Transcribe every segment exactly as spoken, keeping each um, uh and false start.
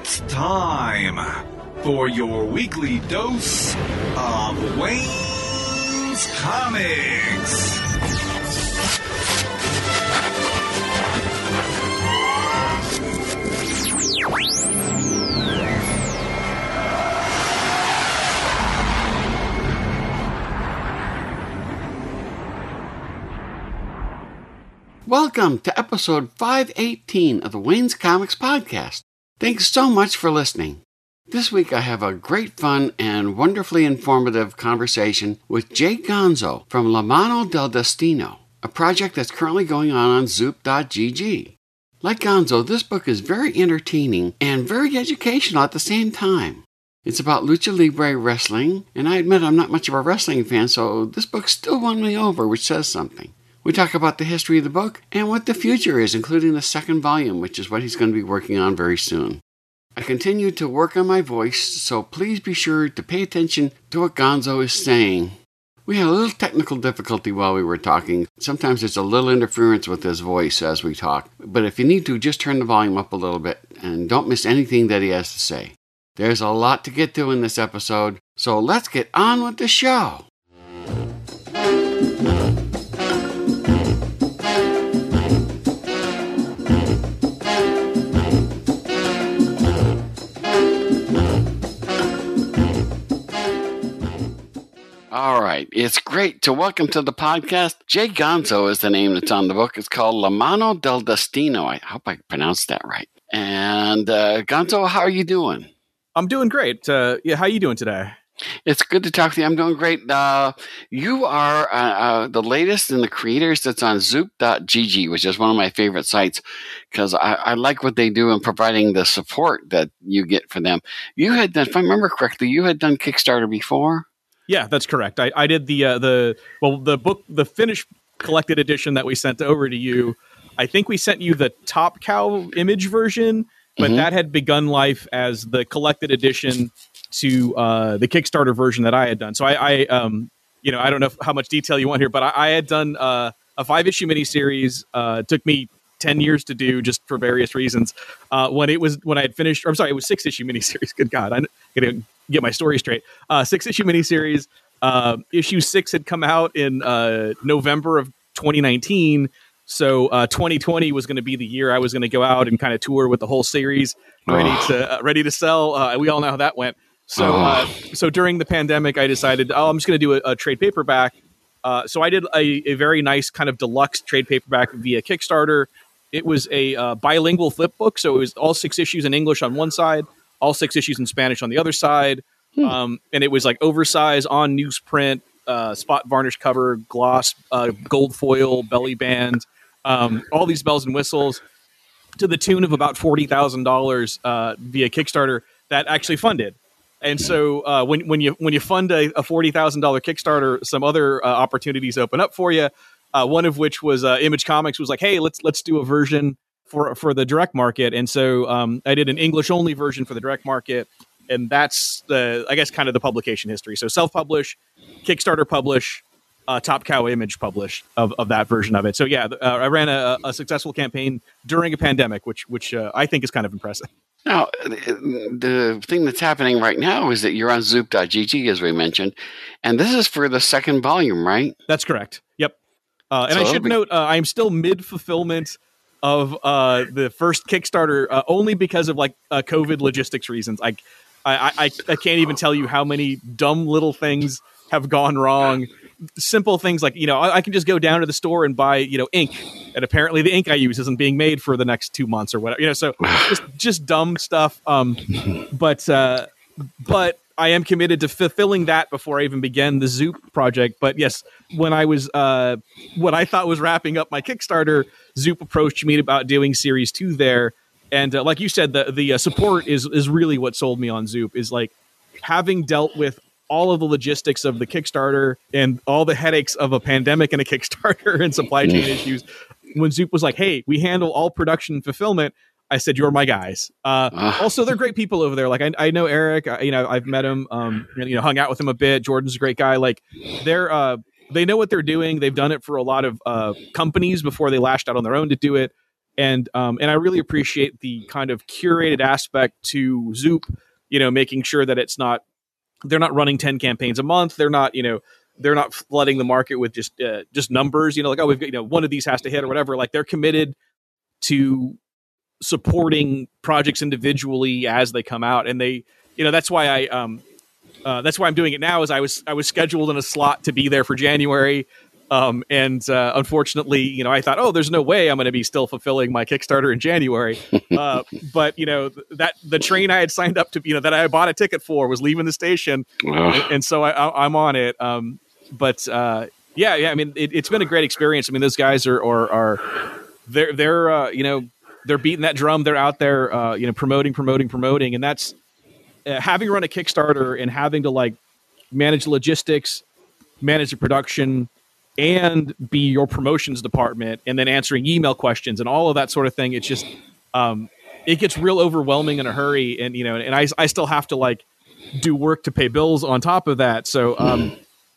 It's time for your weekly dose of Wayne's Comics. Welcome to episode five eighteen of the Wayne's Comics podcast. Thanks so much for listening. This week I have a great fun and wonderfully informative conversation with Jay Gonzo from La Mano del Destino, a project that's currently going on on Zoop dot G G. Like Gonzo, this book is very entertaining and very educational at the same time. It's about lucha libre wrestling, and I admit I'm not much of a wrestling fan, so this book still won me over, which says something. We talk about the history of the book and what the future is, including the second volume, which is what he's going to be working on very soon. I continue to work on my voice, so please be sure to pay attention to what Gonzo is saying. We had a little technical difficulty while we were talking. Sometimes there's a little interference with his voice as we talk, but if you need to, just turn the volume up a little bit and don't miss anything that he has to say. There's a lot to get to in this episode, so let's get on with the show. All right, it's great to welcome to the podcast. Jay Gonzo is the name that's on the book. It's called La Mano del Destino. I hope I pronounced that right. And uh, Gonzo, how are you doing? I'm doing great. Uh, yeah, how are you doing today? It's good to talk to you. I'm doing great. Uh, you are uh, uh, the latest in the creators that's on Zoop dot G G, which is one of my favorite sites because I, I like what they do in providing the support that you get for them. You had done, if I remember correctly, you had done Kickstarter before? Yeah, that's correct. I, I did the uh, the well the book the finished collected edition that we sent over to you. I think we sent you the Top Cow image version, but mm-hmm. that had begun life as the collected edition to uh, the Kickstarter version that I had done. So I, I um you know I don't know how much detail you want here, but I, I had done uh, a five issue miniseries. Uh, it took me ten years to do just for various reasons. Uh, when it was when I had finished, or I'm sorry, it was six issue miniseries. Good God, I'm gonna get my story straight. Uh, six issue miniseries. Uh, issue six had come out in uh, November of twenty nineteen. So uh, twenty twenty was going to be the year I was going to go out and kind of tour with the whole series, ready oh. to uh, ready to sell. Uh, we all know how that went. So oh. uh, so during the pandemic, I decided, oh, I'm just going to do a, a trade paperback. Uh, so I did a, a very nice kind of deluxe trade paperback via Kickstarter. It was a uh, bilingual flip book, so it was all six issues in English on one side, all six issues in Spanish on the other side. Hmm. Um, and it was like oversized on newsprint, uh, spot varnish cover, gloss, uh, gold foil, belly band, um, all these bells and whistles to the tune of about forty thousand dollars uh, via Kickstarter that actually funded. And so uh, when when you when you fund a, a forty thousand dollars Kickstarter, some other uh, opportunities open up for you. Uh, one of which was uh, Image Comics was like, hey, let's let's do a version for for the direct market. And so um, I did an English only version for the direct market. And that's the, I guess, kind of the publication history. So self-publish, Kickstarter publish, uh, Top Cow Image publish of, of that version of it. So yeah, uh, I ran a, a successful campaign during a pandemic, which which uh, I think is kind of impressive. Now, the thing that's happening right now is that you're on Zoop dot G G, as we mentioned, and this is for the second volume, right? That's correct. Yep. Uh, and so I should be- note, uh, I'm still mid-fulfillment of uh, the first Kickstarter, uh, only because of like uh, COVID logistics reasons. I, I, I, I can't even tell you how many dumb little things have gone wrong. Simple things like, you know, I, I can just go down to the store and buy, you know, ink. And apparently the ink I use isn't being made for the next two months or whatever. You know, so just, just dumb stuff. Um, but uh, but I am committed to fulfilling that before I even began the Zoop project. But yes, when I was, uh, what I thought was wrapping up my Kickstarter, Zoop approached me about doing series two there. And uh, like you said, the the uh, support is is really what sold me on Zoop, is like having dealt with all of the logistics of the Kickstarter and all the headaches of a pandemic and a Kickstarter and supply chain issues. When Zoop was like, hey, we handle all production and fulfillment, I said, you're my guys. Uh, uh. Also, they're great people over there. Like I, I know Eric, I, you know, I've met him, um, you know, hung out with him a bit. Jordan's a great guy. Like they're, uh, they know what they're doing. They've done it for a lot of uh, companies before they lashed out on their own to do it. And um, and I really appreciate the kind of curated aspect to Zoop, you know, making sure that it's not, they're not running ten campaigns a month. They're not, you know, they're not flooding the market with just uh, just numbers, you know, like, oh, we've got, you know, one of these has to hit or whatever. Like, they're committed to supporting projects individually as they come out. And they, you know, that's why I, um, uh, that's why I'm doing it now, is I was, I was scheduled in a slot to be there for January. Um, and, uh, unfortunately, you know, I thought, oh, there's no way I'm going to be still fulfilling my Kickstarter in January. Uh, but you know, th- that the train I had signed up to, you know, that I bought a ticket for was leaving the station. and, and so I, I, I'm on it. Um, but, uh, yeah, yeah, I mean, it, it's been a great experience. I mean, those guys are, are, are they're, they're, uh, you know, they're beating that drum. They're out there, uh, you know, promoting, promoting, promoting. And that's, uh, having run a Kickstarter and having to like manage logistics, manage the production, and be your promotions department, and then answering email questions and all of that sort of thing. It's just, um, it gets real overwhelming in a hurry. And, you know, and I, I still have to like do work to pay bills on top of that. So, um,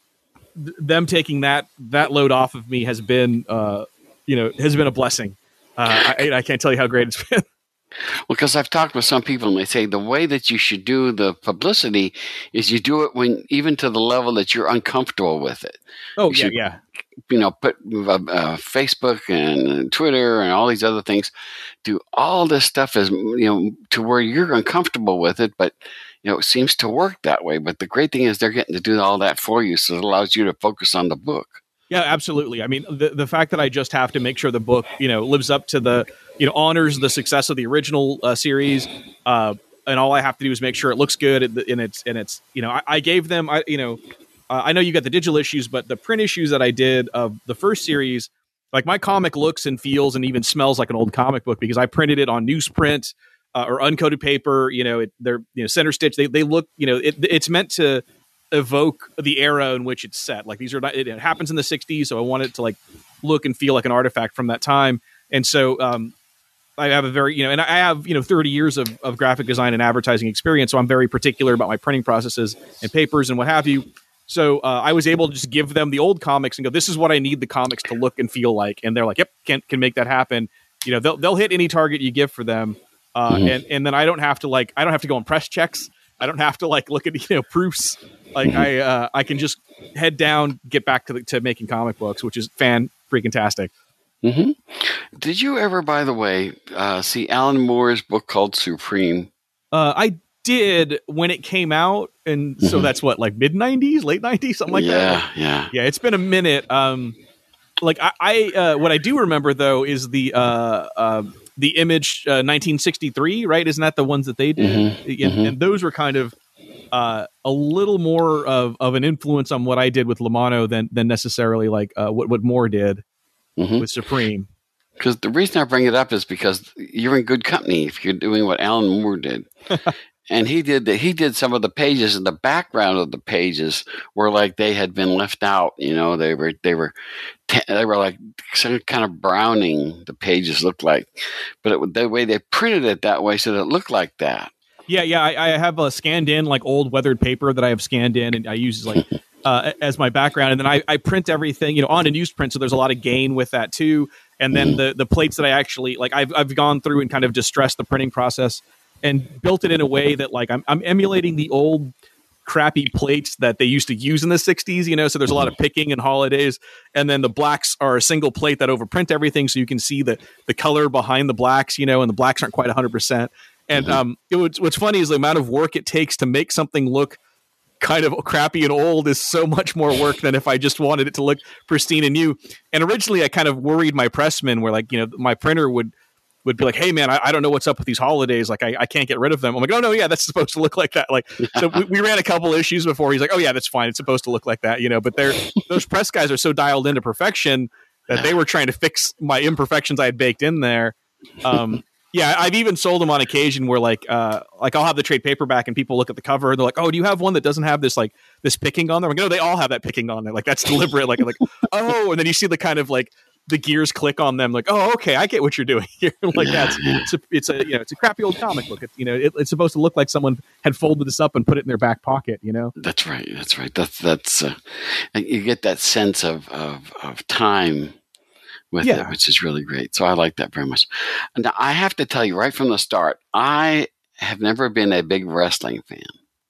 th- them taking that, that load off of me has been, uh, you know, has been a blessing. Uh, I, I can't tell you how great it's been. Well, because I've talked with some people and they say the way that you should do the publicity is you do it when, even to the level that you're uncomfortable with it. Oh, you yeah, should, yeah. You know, put uh, uh, Facebook and Twitter and all these other things, do all this stuff as, you know, to where you're uncomfortable with it, but, you know, it seems to work that way. But the great thing is they're getting to do all that for you, so it allows you to focus on the book. Yeah, absolutely. I mean, the the fact that I just have to make sure the book, you know, lives up to the, you know, honors the success of the original uh, series, uh, and all I have to do is make sure it looks good, and it's and it's, you know, I, I gave them, I you know, uh, I know you got the digital issues, but the print issues that I did of the first series, like, my comic looks and feels and even smells like an old comic book because I printed it on newsprint uh, or uncoated paper. You know, it, they're, you know, center stitch. They they look, you know, it, it's meant to evoke the era in which it's set. Like, these are not, it, it happens in the sixties, so I want it to like look and feel like an artifact from that time. And so um I have a very, you know, and I have, you know, thirty years of, of graphic design and advertising experience, so I'm very particular about my printing processes and papers and what have you. So uh, I was able to just give them the old comics and go, this is what I need the comics to look and feel like, and they're like, yep, can can make that happen. You know, they'll they'll hit any target you give for them, uh mm-hmm. and and then I don't have to like I don't have to go on press checks. I don't have to like look at, you know, proofs. Like, mm-hmm. I uh, I can just head down, get back to the, to making comic books, which is fan freaking tastic. Mm-hmm. Did you ever, by the way, uh, see Alan Moore's book called Supreme? Uh, I did when it came out, and mm-hmm. so that's what, like mid nineties, late nineties, something like yeah, that. Yeah, yeah, yeah. It's been a minute. Um, like I, I uh, what I do remember though is the uh, uh, the Image uh, nineteen sixty-three, right? Isn't that the ones that they did? Mm-hmm. And, mm-hmm. and those were kind of uh, a little more of, of an influence on what I did with Lamano than than necessarily like uh, what what Moore did mm-hmm. with Supreme. Because the reason I bring it up is because you're in good company if you're doing what Alan Moore did. And he did the, he did some of the pages, and the background of the pages were like they had been left out. You know, they were they were they were like some kind of browning. The pages looked like, but it, the way they printed it that way, so that it looked like that. Yeah, yeah. I, I have a scanned in like old weathered paper that I have scanned in, and I use like uh, as my background, and then I, I print everything, you know, on a newsprint. So there's a lot of gain with that too. And then the the plates that I actually like, I've I've gone through and kind of distressed the printing process and built it in a way that like I'm I'm emulating the old crappy plates that they used to use in the sixties, you know, so there's a lot of picking and holidays, and then the blacks are a single plate that overprint everything, so you can see the the color behind the blacks, you know, and the blacks aren't quite one hundred percent. And um, it was, what's funny is the amount of work it takes to make something look kind of crappy and old is so much more work than if I just wanted it to look pristine and new. And originally I kind of worried my pressmen where like, you know, my printer would would be like, hey man, I, I don't know what's up with these holidays. Like I, I can't get rid of them. I'm like, oh no, yeah, that's supposed to look like that. Like, so we, we ran a couple issues before. He's like, oh yeah, that's fine. It's supposed to look like that, you know, but they're, those press guys are so dialed into perfection that they were trying to fix my imperfections I had baked in there. Um, yeah, I've even sold them on occasion where like, uh, like I'll have the trade paperback and people look at the cover and they're like, oh, do you have one that doesn't have this, like this picking on there? I'm like, no, they all have that picking on there. Like that's deliberate. Like, like, oh, and then you see the kind of like, the gears click on them like, oh, okay, I get what you're doing here. Like that's, it's a, it's a, you know, it's a crappy old comic book. It's, you know, it, it's supposed to look like someone had folded this up and put it in their back pocket, you know? That's right. That's right. That's, that's, uh, you get that sense of, of, of time with Yeah. it, which is really great. So I like that very much. Now, I have to tell you right from the start, I have never been a big wrestling fan.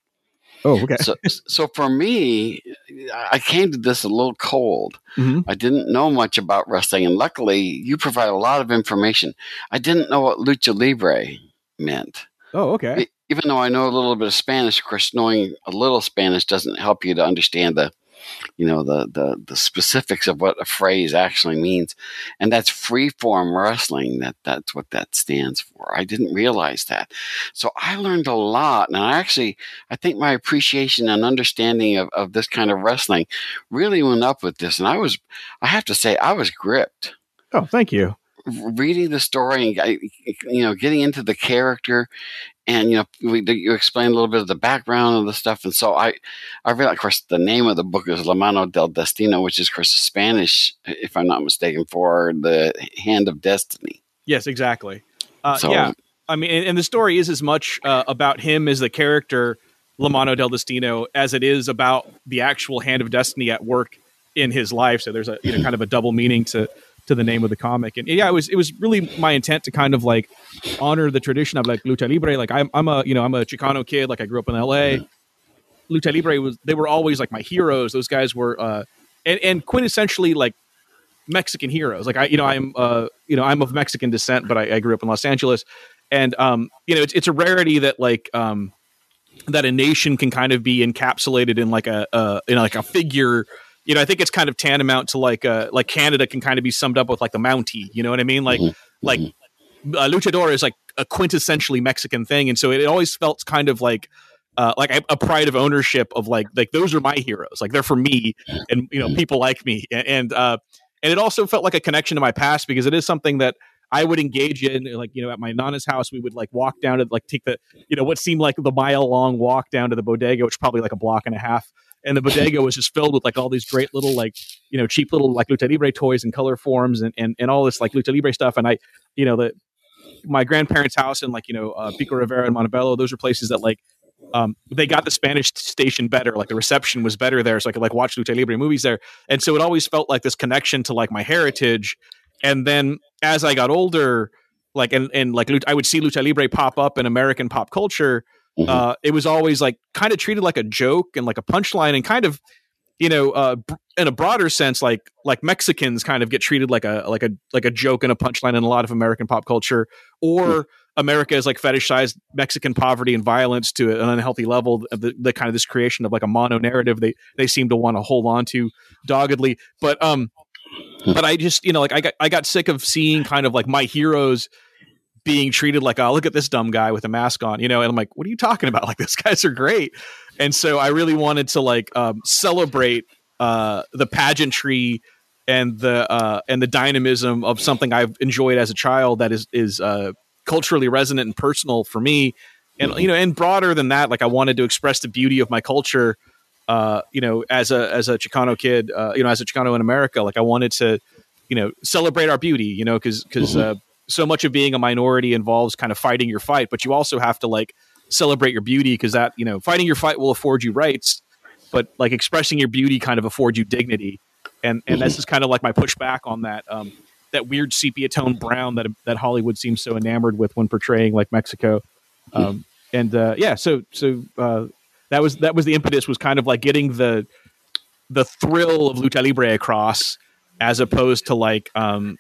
Oh, okay. So, so for me, I came to this a little cold. Mhm. I didn't know much about wrestling, and luckily, you provide a lot of information. I didn't know what lucha libre meant. Oh, okay. E- Even though I know a little bit of Spanish, of course, knowing a little Spanish doesn't help you to understand the, you know, the the the specifics of what a phrase actually means, and that's free form wrestling. That that's what that stands for. I didn't realize that, so I learned a lot, and I actually I think my appreciation and understanding of, of this kind of wrestling really went up with this, and I was I have to say I was gripped Oh, thank you. reading the story and I- you know getting into the character. And, you know, we, you explain a little bit of the background of the stuff. And so I, I realized, of course, the name of the book is La Mano del Destino, which is, of course, Spanish, if I'm not mistaken, for the hand of destiny. Yes, exactly. Uh, So- yeah. I mean, and, and the story is as much uh, about him as the character La Mano del Destino as it is about the actual hand of destiny at work in his life. So there's a, you know, kind of a double meaning to, to the name of the comic. And yeah, it was, it was really my intent to kind of like honor the tradition of like lucha libre. Like I'm, I'm a, you know, I'm a Chicano kid. Like I grew up in L A. Lucha libre was, they were always like my heroes. Those guys were, uh, and, and quintessentially like Mexican heroes. Like I, you know, I'm, uh, you know, I'm of Mexican descent, but I, I grew up in Los Angeles, and um, you know, it's it's a rarity that like um, that a nation can kind of be encapsulated in like a, uh, in like a figure. You know, I think it's kind of tantamount to like uh, like Canada can kind of be summed up with like the Mountie. You know what I mean? Like like uh, luchador is like a quintessentially Mexican thing, and so it always felt kind of like. Uh, like a, a pride of ownership of like like those are my heroes, like they're for me, and you know people like me, and and, uh, and it also felt like a connection to my past because it is something that I would engage in. Like you know, at my nana's house, we would like walk down to like take the you know what seemed like the mile long walk down to the bodega, which was probably like a block and a half, and the bodega was just filled with like all these great little like you know cheap little like lucha libre toys and color forms and and and all this like lucha libre stuff, and I you know the my grandparents' house and like you know uh, Pico Rivera and Montebello, those are places that like. Um, they got the Spanish station better, like the reception was better there, so I could like watch Lucha Libre movies there, and so it always felt like this connection to like my heritage. And then as I got older, like and and like I would see Lucha Libre pop up in American pop culture. Mhm. Uh, it was always like kind of treated like a joke and like a punchline, and kind of you know uh, br- in a broader sense, like like Mexicans kind of get treated like a like a like a joke and a punchline in a lot of American pop culture, or America is like fetishized Mexican poverty and violence to an unhealthy level. The, the kind of this creation of like a mono narrative they they seem to want to hold on to doggedly. But um, but I just you know like I got I got sick of seeing kind of like my heroes being treated like, oh, look at this dumb guy with a mask on, you know, and I'm like, what are you talking about? Like, these guys are great. And so I really wanted to like um, celebrate uh, the pageantry and the uh, and the dynamism of something I've enjoyed as a child that is is uh, culturally resonant and personal for me. And you know, and broader than that, like I wanted to express the beauty of my culture. Uh, you know, as a as a Chicano kid, uh, you know, as a Chicano in America, like I wanted to, you know, celebrate our beauty. You know, because because uh, so much of being a minority involves kind of fighting your fight, but you also have to like celebrate your beauty because that you know, fighting your fight will afford you rights, but like expressing your beauty kind of affords you dignity. And and this is kind of like my pushback on that. Um, that weird sepia tone brown that that Hollywood seems so enamored with when portraying like Mexico, um, and uh, yeah, so so uh, that was that was the impetus was kind of like getting the the thrill of lucha libre across, as opposed to like um,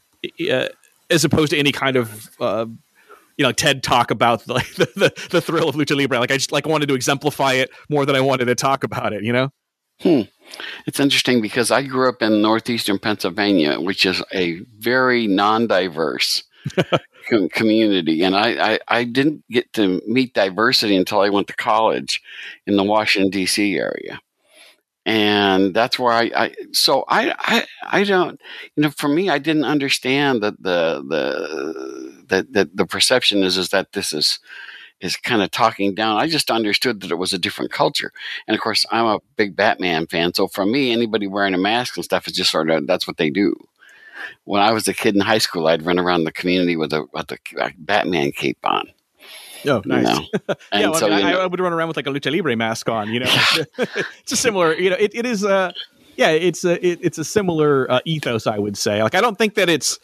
uh, as opposed to any kind of uh, you know TED talk about the, like the, the the thrill of lucha libre. Like I just like wanted to exemplify it more than I wanted to talk about it. You know. Hmm. It's interesting because I grew up in northeastern Pennsylvania, which is a very non-diverse com- community. And I, I, I didn't get to meet diversity until I went to college in the Washington, D C area. And that's where I, I so I, I, I don't, you know, for me, I didn't understand that the, the, that, that the perception is, is that this is, is kind of talking down. I just understood that it was a different culture. And of course, I'm a big Batman fan. So for me, anybody wearing a mask and stuff is just sort of, that's what they do. When I was a kid in high school, I'd run around the community with a, with a, a Batman cape on. Oh, nice. You know? yeah, well, so, I, mean, you I, know, I would run around with like a lucha libre mask on, you know, it's a similar, you know, it, it is, uh, yeah, it's a it, it's a similar uh, ethos, I would say. Like, I don't think that it's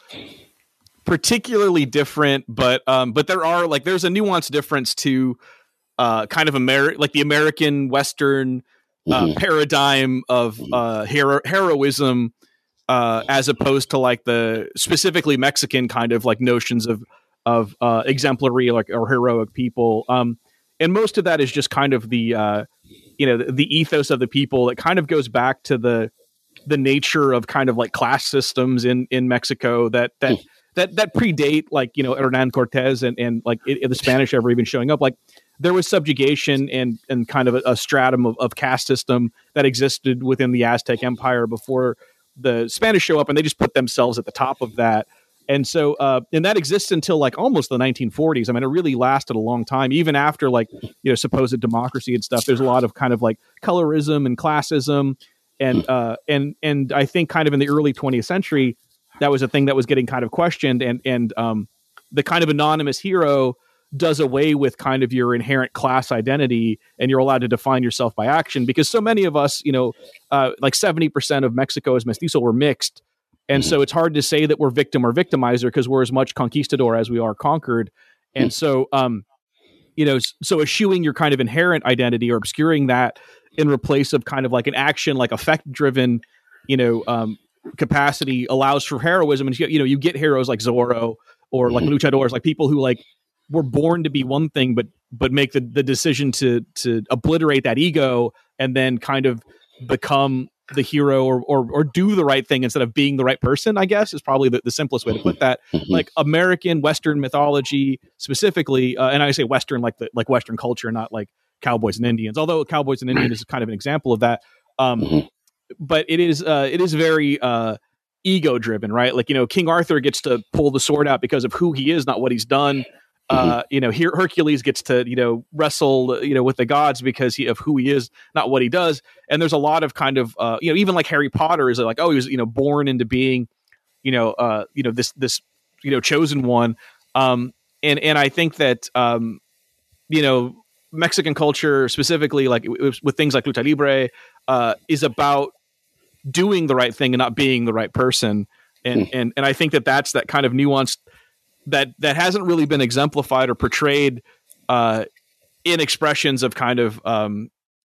particularly different, but um, but there are like there's a nuanced difference to uh, kind of Ameri- like the American Western uh, mm-hmm. paradigm of uh, hero- heroism, uh, as opposed to like the specifically Mexican kind of like notions of of uh, exemplary like or heroic people. Um, and most of that is just kind of the uh, you know the, the ethos of the people. It kind of goes back to the the nature of kind of like class systems in in Mexico that that. That that predate like you know Hernan Cortez and and like it, the Spanish ever even showing up. Like there was subjugation and and kind of a, a stratum of, of caste system that existed within the Aztec Empire before the Spanish show up, and they just put themselves at the top of that. And so uh, and that exists until like almost the nineteen forties. I mean, it really lasted a long time, even after like you know supposed democracy and stuff. There's a lot of kind of like colorism and classism, and uh, and and I think kind of in the early twentieth century. That was a thing that was getting kind of questioned, and and um, the kind of anonymous hero does away with kind of your inherent class identity, and you're allowed to define yourself by action. Because so many of us, you know, uh, like seventy percent of Mexico's mestizo were mixed, and so it's hard to say that we're victim or victimizer because we're as much conquistador as we are conquered. And so, um, you know, so eschewing your kind of inherent identity or obscuring that in replace of kind of like an action, like effect driven, you know. Um, capacity allows for heroism, and you know you get heroes like Zorro or like luchadors, like people who like were born to be one thing but but make the, the decision to to obliterate that ego and then kind of become the hero or or or do the right thing instead of being the right person, I guess is probably the, the simplest way to put that. Like American Western mythology specifically, uh, and I say Western like the like Western culture, not like cowboys and Indians, although cowboys and Indians is kind of an example of that. um But it is uh, it is very uh, ego driven, right? Like, you know, King Arthur gets to pull the sword out because of who he is, not what he's done. Uh, you know, here Hercules gets to, you know, wrestle, you know, with the gods because he, of who he is, not what he does. And there's a lot of kind of, uh, you know, even like Harry Potter is like, oh, he was, you know, born into being, you know, uh, you know, this, this, you know, chosen one. Um, and, and I think that, um, you know, Mexican culture specifically, like with, with things like lucha libre, uh, is about doing the right thing and not being the right person. And, and, and I think that that's that kind of nuanced that, that hasn't really been exemplified or portrayed, uh, in expressions of kind of, um,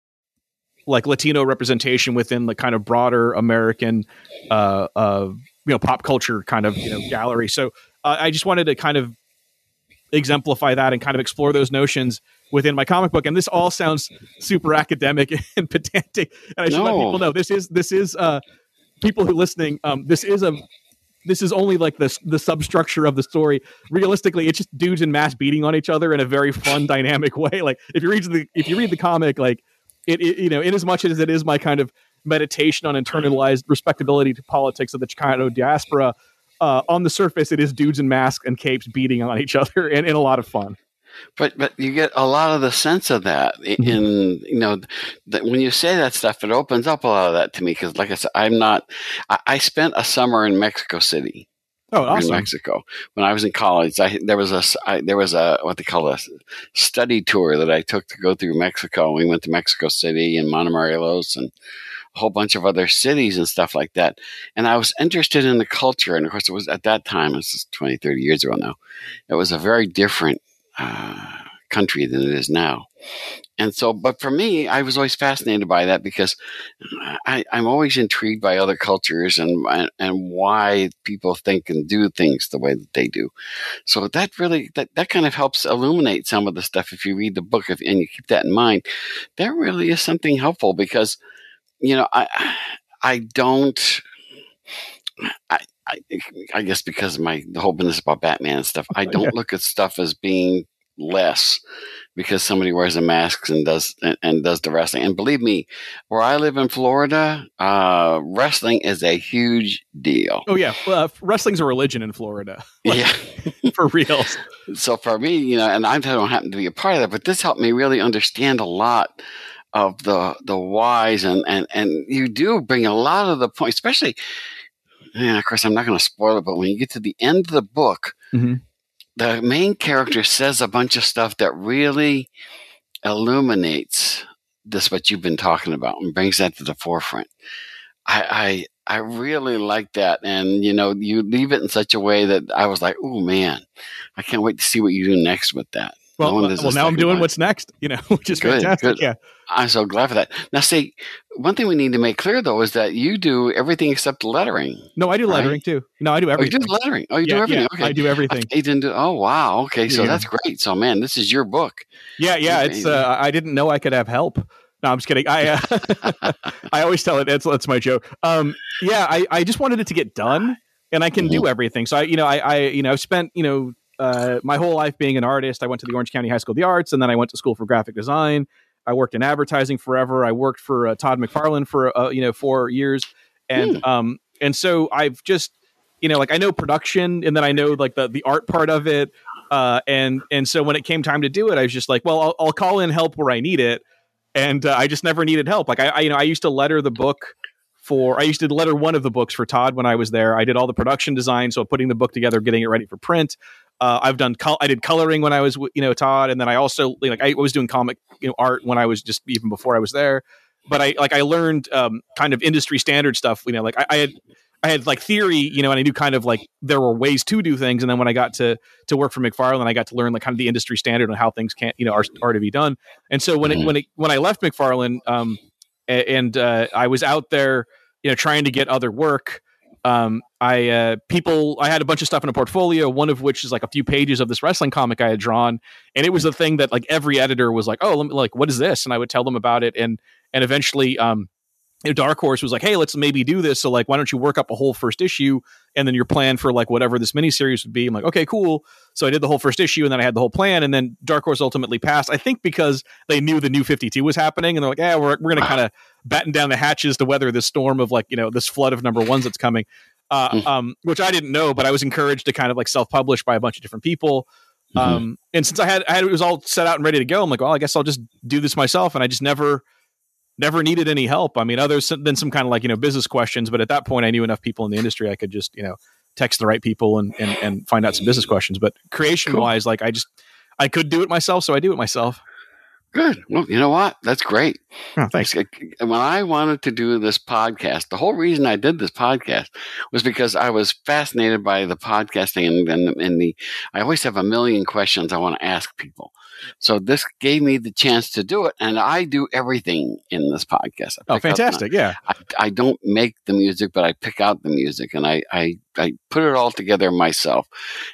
like Latino representation within the kind of broader American, uh, uh, you know, pop culture kind of, you know, gallery. So, uh, I just wanted to kind of exemplify that and kind of explore those notions within my comic book. And this all sounds super academic and pedantic. And I should no. let people know this is, this is, uh, people who are listening. Um, this is a, this is only like the, the substructure of the story. Realistically, it's just dudes in mass beating on each other in a very fun, dynamic way. Like if you read the, if you read the comic, like it, it, you know, in as much as it is my kind of meditation on internalized respectability to politics of the Chicano diaspora, uh, on the surface, it is dudes in masks and capes beating on each other and, and a lot of fun. But but you get a lot of the sense of that in, mm-hmm. you know, that when you say that stuff, it opens up a lot of that to me. Because like I said, I'm not, I, I spent a summer in Mexico City. Oh, awesome. In Mexico. When I was in college, I, there was a, I, there was a, what they call a study tour that I took to go through Mexico. We went to Mexico City and Montmorelos and a whole bunch of other cities and stuff like that. And I was interested in the culture. And of course, it was at that time, this is twenty, thirty years ago now, it was a very different uh, country than it is now. And so, but for me, I was always fascinated by that because I, I'm always intrigued by other cultures and, and and why people think and do things the way that they do. So that really, that, that kind of helps illuminate some of the stuff. If you read the book if, and you keep that in mind, there really is something helpful because, you know, I I don't, I, I, I guess because of my, the whole business about Batman and stuff, I don't look at stuff as being less because somebody wears a mask and does and, and does the wrestling. And believe me, where I live in Florida, uh, wrestling is a huge deal. Oh yeah, uh, wrestling's a religion in Florida. Like, yeah, for real. So for me, you know, and I don't happen to be a part of that, but this helped me really understand a lot of the the whys, and and and you do bring a lot of the points, especially. And of course, I'm not going to spoil it, but when you get to the end of the book. Mm-hmm. The main character says a bunch of stuff that really illuminates this, what you've been talking about, and brings that to the forefront. I, I I really like that, and you know, you leave it in such a way that I was like, "Oh man, I can't wait to see what you do next with that." Well, no well, well now I'm doing one. What's next, you know, which is good, fantastic. Good. Yeah, I'm so glad for that. Now, see, one thing we need to make clear though is that you do everything except lettering. No, I do right? lettering too. No, I do everything. Oh, you do lettering. Oh, you yeah, do everything. Yeah, okay, I do everything. I didn't do. Oh, wow. Okay, so yeah. that's great. So, man, this is your book. Yeah, yeah. It's. Uh, I didn't know I could have help. No, I'm just kidding. I uh, I always tell it. It's that's my joke. Um, yeah, I, I just wanted it to get done, and I can mm-hmm. do everything. So I, you know, I, I you know, I've spent you know uh, my whole life being an artist. I went to the Orange County High School of the Arts, and then I went to school for graphic design. I worked in advertising forever. I worked for uh, Todd McFarlane for uh, you know four years, and mm. um and so I've just you know like I know production, and then I know like the the art part of it, uh, and and so when it came time to do it, I was just like, well, I'll, I'll call in help where I need it. And uh, I just never needed help. Like I, I, you know, I used to letter the book for. I used to letter one of the books for Todd when I was there. I did all the production design, so putting the book together, getting it ready for print. Uh, I've done. Col- I did coloring when I was, you know, Todd, and then I also like I was doing comic, you know, art when I was just even before I was there. But I like I learned um, kind of industry standard stuff. You know, like I, I had. I had like theory, you know, and I knew kind of like there were ways to do things. And then when I got to to work for McFarlane, I got to learn like kind of the industry standard on how things can't, you know, are, are to be done. And so when it when it when I left McFarlane, um, and uh, I was out there, you know, trying to get other work, um, I uh, people I had a bunch of stuff in a portfolio, one of which is like a few pages of this wrestling comic I had drawn, and it was the thing that like every editor was like, oh, let me, like what is this? And I would tell them about it, and and eventually. Um, You know, Dark Horse was like, hey, let's maybe do this. So like, why don't you work up a whole first issue and then your plan for like whatever this miniseries would be? I'm like, okay, cool. So I did the whole first issue and then I had the whole plan. And then Dark Horse ultimately passed, I think because they knew the new fifty-two was happening. And they're like, yeah, we're, we're going to kind of batten down the hatches to weather this storm of like, you know, this flood of number ones that's coming, uh, um, which I didn't know, but I was encouraged to kind of like self-publish by a bunch of different people. Mm-hmm. Um, and since I had, I had, it was all set out and ready to go, I'm like, well, I guess I'll just do this myself. And I just never... Never needed any help. I mean, other than some kind of like, you know, business questions. But at that point, I knew enough people in the industry. I could just, you know, text the right people and and, and find out some business questions. But creation cool. wise, like I just, I could do it myself. So I do it myself. Good. Well, you know what? That's great. Oh, thanks. When I wanted to do this podcast, the whole reason I did this podcast was because I was fascinated by the podcasting and, and, and the, I always have a million questions I want to ask people. So this gave me the chance to do it, and I do everything in this podcast. Oh, fantastic! The, yeah, I, I don't make the music, but I pick out the music, and I I, I put it all together myself,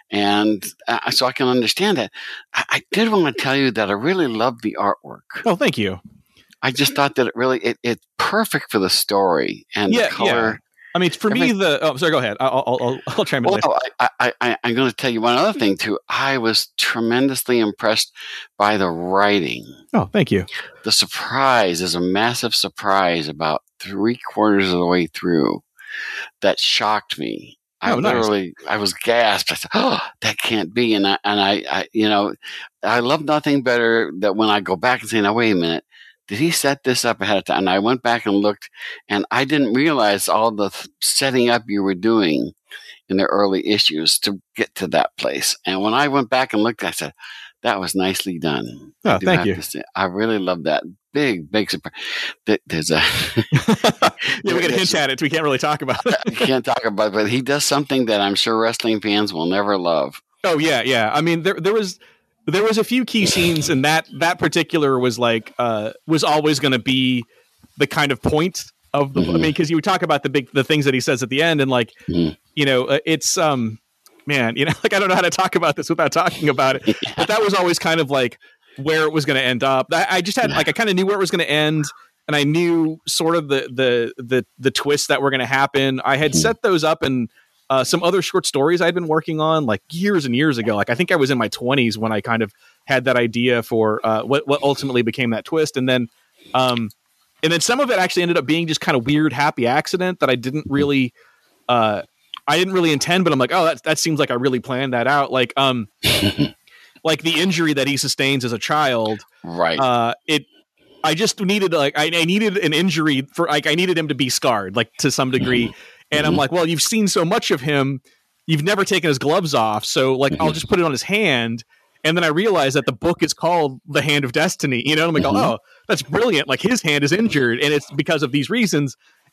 and uh, so I can understand it. I, I did want to tell you that I really love the artwork. Oh, thank you. I just thought that it really it, it's perfect for the story and yeah, the color. Yeah. I mean, for me, the oh, sorry, go ahead. I'll I'll, I'll, I'll chime in. Well, no, I, I, I, I'm going to tell you one other thing too. I was tremendously impressed by the writing. Oh, thank you. The surprise is a massive surprise about three quarters of the way through that shocked me. I oh, literally, nice. I was gasped. I said, "Oh, that can't be!" And I, and I, I, you know, I love nothing better that when I go back and say, "Now, wait a minute." Did he set this up ahead of time? And I went back and looked, and I didn't realize all the th- setting up you were doing in the early issues to get to that place. And when I went back and looked, I said, that was nicely done. Oh, thank you. Say, I really love that. Big, big surprise. There's a... yeah, we can hint at it. We can't really talk about it. We can't talk about it, but he does something that I'm sure wrestling fans will never love. Oh, yeah, yeah. I mean, there there was... There was a few key scenes, and that that particular was like uh, was always going to be the kind of point of the. Mm-hmm. I mean, because you talk about the big the things that he says at the end, and like mm-hmm. you know, uh, it's um, man, you know, like I don't know how to talk about this without talking about it, yeah. But that was always kind of like where it was going to end up. I, I just had like I kind of knew where it was going to end, and I knew sort of the the the the twists that were going to happen. I had mm-hmm. set those up and. Uh, some other short stories I'd been working on like years and years ago. Like I think I was in my twenties when I kind of had that idea for uh, what what ultimately became that twist, and then um, and then some of it actually ended up being just kind of weird happy accident that I didn't really uh, I didn't really intend, but I'm like, oh, that that seems like I really planned that out. Like um, like the injury that he sustains as a child, right? Uh, it. I just needed like I, I needed an injury for like I needed him to be scarred like to some degree. And I'm like, well, you've seen so much of him. You've never taken his gloves off. So like, I'll just put it on his hand. And then I realized that the book is called The Hand of Destiny. You know, I'm like, oh, that's brilliant. Like his hand is injured and it's because of these reasons.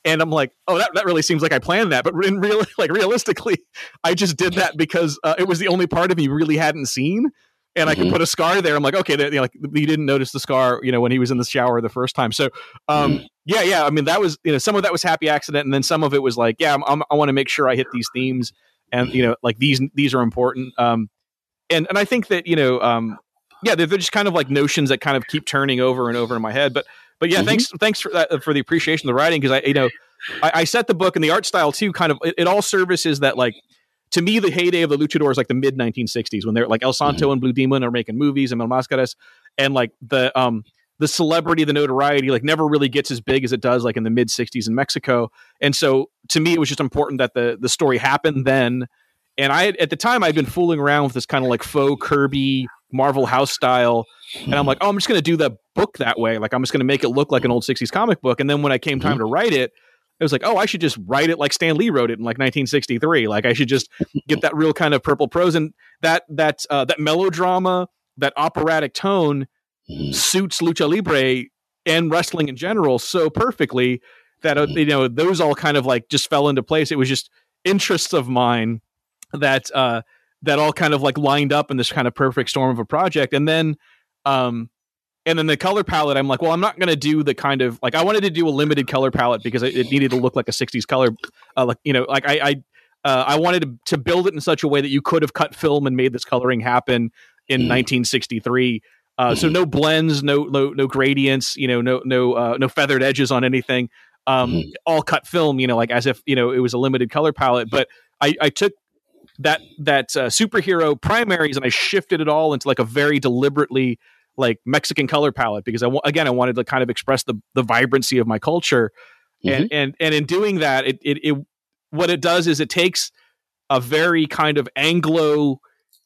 And I'm like, oh, that, that really seems like I planned that. But in real, like realistically, I just did that because uh, it was the only part of me really hadn't seen. And I could put a scar there. I'm like, okay, you know, like you didn't notice the scar, you know, when he was in the shower the first time. So, um, mm. yeah, yeah. I mean, that was, you know, some of that was happy accident, and then some of it was like, yeah, I'm, I'm, I want to make sure I hit these themes, and you know, like these these are important. Um, and and I think that you know, um, yeah, they're, they're just kind of like notions that kind of keep turning over and over in my head. But but yeah, mm-hmm. thanks thanks for that for the appreciation of the writing, because I you know I, I set the book and the art style too. Kind of it, it all services that like. To me, the heyday of the luchadors is like the mid nineteen sixties when they're like El Santo mm-hmm. and Blue Demon are making movies and Mil Máscaras, and like the um the celebrity, the notoriety, like never really gets as big as it does like in the mid sixties in Mexico. And so to me, it was just important that the the story happened then. And I at the time I'd been fooling around with this kind of like faux Kirby Marvel house style, and I'm like, oh, I'm just going to do the book that way. Like I'm just going to make it look like an old sixties comic book. And then when I came time mm-hmm. to write it, it was like, oh, I should just write it like Stan Lee wrote it in like nineteen sixty-three. Like I should just get that real kind of purple prose, and that that uh, that melodrama, that operatic tone mm. suits lucha libre and wrestling in general so perfectly that uh, you know those all kind of like just fell into place. It was just interests of mine that uh, that all kind of like lined up in this kind of perfect storm of a project, and then. Um, And then the color palette, I'm like, well, I'm not going to do the kind of like I wanted to do a limited color palette because it, it needed to look like a sixties color, uh, like you know, like I I, uh, I wanted to, to build it in such a way that you could have cut film and made this coloring happen in mm. nineteen sixty-three. Uh, mm. So no blends, no no no gradients, you know, no no uh, no feathered edges on anything. Um, mm. All cut film, you know, like as if you know it was a limited color palette. But I, I took that that uh, superhero primaries and I shifted it all into like a very deliberately. Like Mexican color palette, because I again I wanted to kind of express the the vibrancy of my culture, mm-hmm. and and and in doing that, it, it it what it does is it takes a very kind of Anglo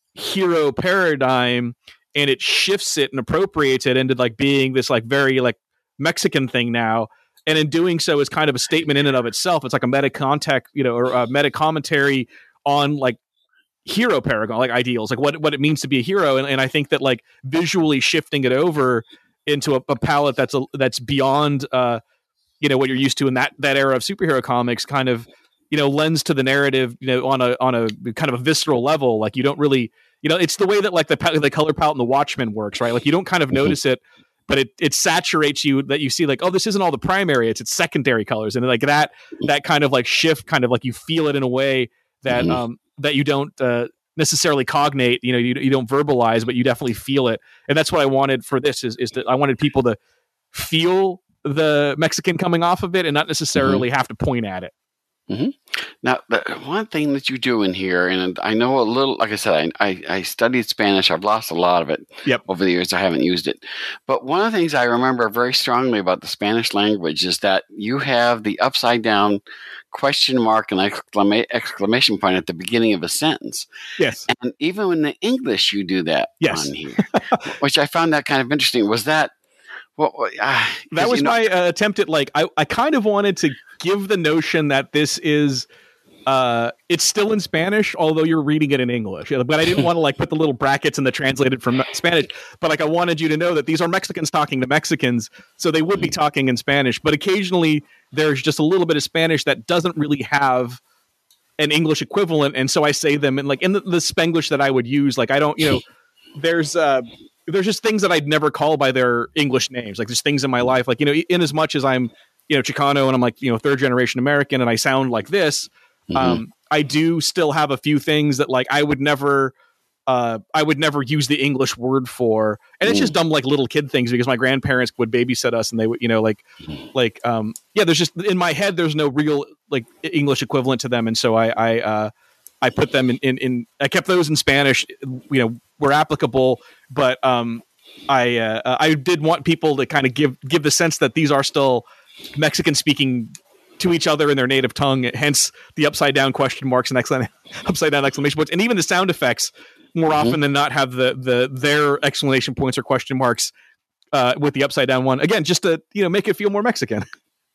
hero paradigm and it shifts it and appropriates it into like being this like very like Mexican thing now, and in doing so is kind of a statement in and of itself. It's like a meta contact, you know, or a meta commentary on like. Hero paragon, like ideals, like what, what it means to be a hero, and, and I think that like visually shifting it over into a, a palette that's a, that's beyond uh you know what you're used to in that that era of superhero comics, kind of you know lends to the narrative you know on a on a kind of a visceral level. Like you don't really you know it's the way that like the the color palette in the Watchmen works, right? Like you don't kind of notice it, but it it saturates you that you see like oh this isn't all the primary, it's its secondary colors, and like that that kind of like shift, kind of like you feel it in a way that mm-hmm. um. that you don't uh, necessarily cognate, you know, you, you don't verbalize, but you definitely feel it. And that's what I wanted for this is, is that I wanted people to feel the Mexican coming off of it and not necessarily mm-hmm. have to point at it. Mm-hmm. Now, the one thing that you do in here, and I know a little, like I said, I, I, I studied Spanish. I've lost a lot of it yep. over the years. I haven't used it. But one of the things I remember very strongly about the Spanish language is that you have the upside down question mark and exclama- exclamation point at the beginning of a sentence. Yes. And even in the English, you do that yes. on here, which I found that kind of interesting. Was that... Well, uh, that was you know, my uh, attempt at like, I, I kind of wanted to give the notion that this is, uh, it's still in Spanish, although you're reading it in English. But I didn't want to like put the little brackets in the translated from Spanish. But like, I wanted you to know that these are Mexicans talking to Mexicans, so they would be talking in Spanish. But occasionally there's just a little bit of Spanish that doesn't really have an English equivalent. And so I say them in like in the, the Spanglish that I would use. Like, I don't, you know, there's, uh, there's just things that I'd never call by their English names. Like there's things in my life, like, you know, in as much as I'm, you know, Chicano and I'm like, you know, third generation American and I sound like this, mm-hmm. um, I do still have a few things that like, I would never, uh, I would never use the English word for. And it's mm. just dumb, like little kid things because my grandparents would babysit us and they would, you know, like, like, um, yeah, there's just in my head, there's no real like English equivalent to them. And so I, I, uh, I put them in, in, in, I kept those in Spanish, you know, were applicable, but um, I uh, I did want people to kind of give give the sense that these are still Mexican speaking to each other in their native tongue. Hence the upside down question marks and exclamation, upside down exclamation points, and even the sound effects more mm-hmm. often than not have the the their exclamation points or question marks uh, with the upside down one. Again, just to you know make it feel more Mexican.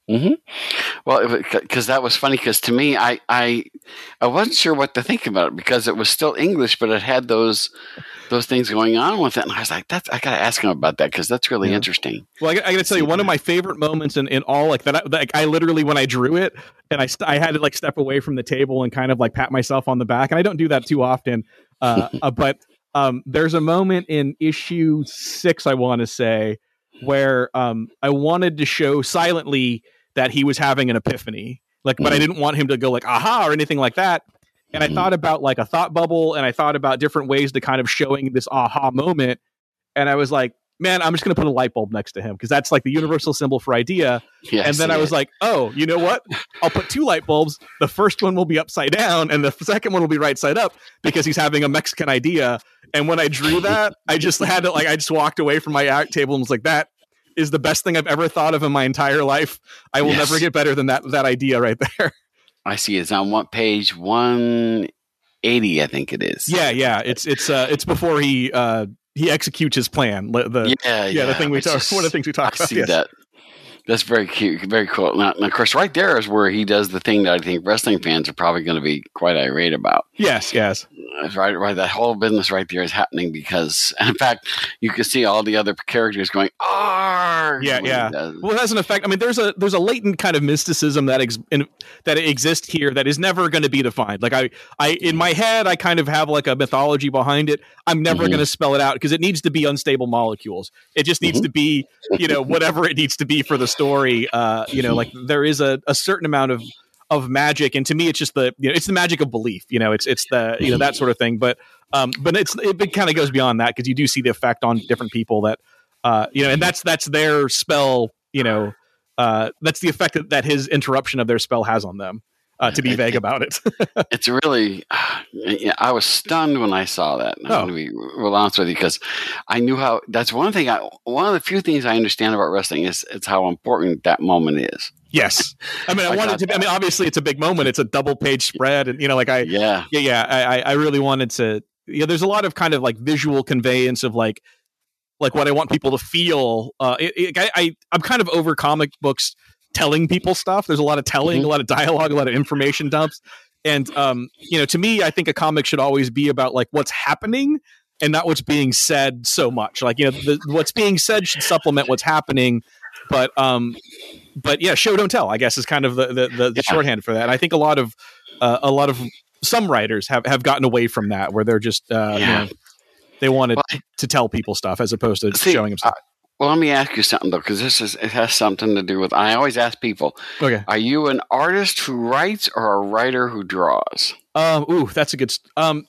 Mm-hmm. Well, because that was funny. Because to me, I, I, I wasn't sure what to think about it because it was still English, but it had those those things going on with it, and I was like, "That's I got to ask him about that because that's really yeah. interesting." Well, I, I got to tell you, one of my favorite moments in, in all like that, I, like I literally when I drew it, and I st- I had to like step away from the table and kind of like pat myself on the back, and I don't do that too often, uh, uh, but um, there's a moment in issue six, I want to say, where um, I wanted to show silently that he was having an epiphany, like, but I didn't want him to go like, aha, or anything like that. And I thought about like a thought bubble, and I thought about different ways to kind of showing this aha moment. And I was like, man, I'm just going to put a light bulb next to him because that's like the universal symbol for idea. Yes, and then I was it. like, oh, you know what? I'll put two light bulbs. The first one will be upside down and the second one will be right side up because he's having a Mexican idea. And when I drew that, I just had to like, I just walked away from my art table and was like, that is the best thing I've ever thought of in my entire life. I will yes. never get better than that, that idea right there. I see. It's on what page? one eighty, I think it is. Yeah, yeah. It's it's uh, it's before he uh, he executes his plan. The yeah, yeah, yeah. The thing we talk. One of the things we talk I about. See yes. that. That's very cute, very cool. Now, now, of course, right there is where he does the thing that I think wrestling fans are probably going to be quite irate about. Yes, yes. Right, right. That whole business right there is happening because, in fact, you can see all the other characters going, "Arr!" Yeah, yeah. Well, it has an effect. I mean, there's a there's a latent kind of mysticism that ex- in, that exists here that is never going to be defined. Like I, I in my head, I kind of have like a mythology behind it. I'm never mm-hmm. going to spell it out because it needs to be unstable molecules. It just needs mm-hmm. to be, you know, whatever it needs to be for the story. Uh, you know, like there is a, a certain amount of of magic, and to me, it's just the you know, it's the magic of belief. You know, it's it's the you know that sort of thing. But um, but it's it, it kind of goes beyond that because you do see the effect on different people that uh, you know, and that's that's their spell. You know, uh, that's the effect that, that his interruption of their spell has on them. Uh, to be vague about it. It's really, uh, I was stunned when I saw that. I'm oh. going to be real honest with you because I knew how, that's one thing, I, one of the few things I understand about wrestling is it's how important that moment is. Yes. I mean, I, I wanted to, that. I mean, obviously it's a big moment. It's a double page spread. And, you know, like I, yeah, yeah, yeah, I, I really wanted to, you know, there's a lot of kind of like visual conveyance of like, like what I want people to feel. Uh, it, it, I, I, I'm kind of over comic books telling people stuff. There's a lot of telling, mm-hmm. a lot of dialogue, a lot of information dumps. And, um, you know, to me, I think a comic should always be about like what's happening and not what's being said so much. Like, you know, the, what's being said should supplement what's happening. But, um, but yeah, show don't tell, I guess, is kind of the, the, the, the yeah. shorthand for that. And I think a lot of, uh, a lot of some writers have, have gotten away from that where they're just, uh, yeah. you know, they wanted well, to tell people stuff as opposed to see, showing them stuff. Uh, Well, let me ask you something, though, because this is it has something to do with, I always ask people, okay. Are you an artist who writes or a writer who draws? Um, ooh, that's a good, st- um,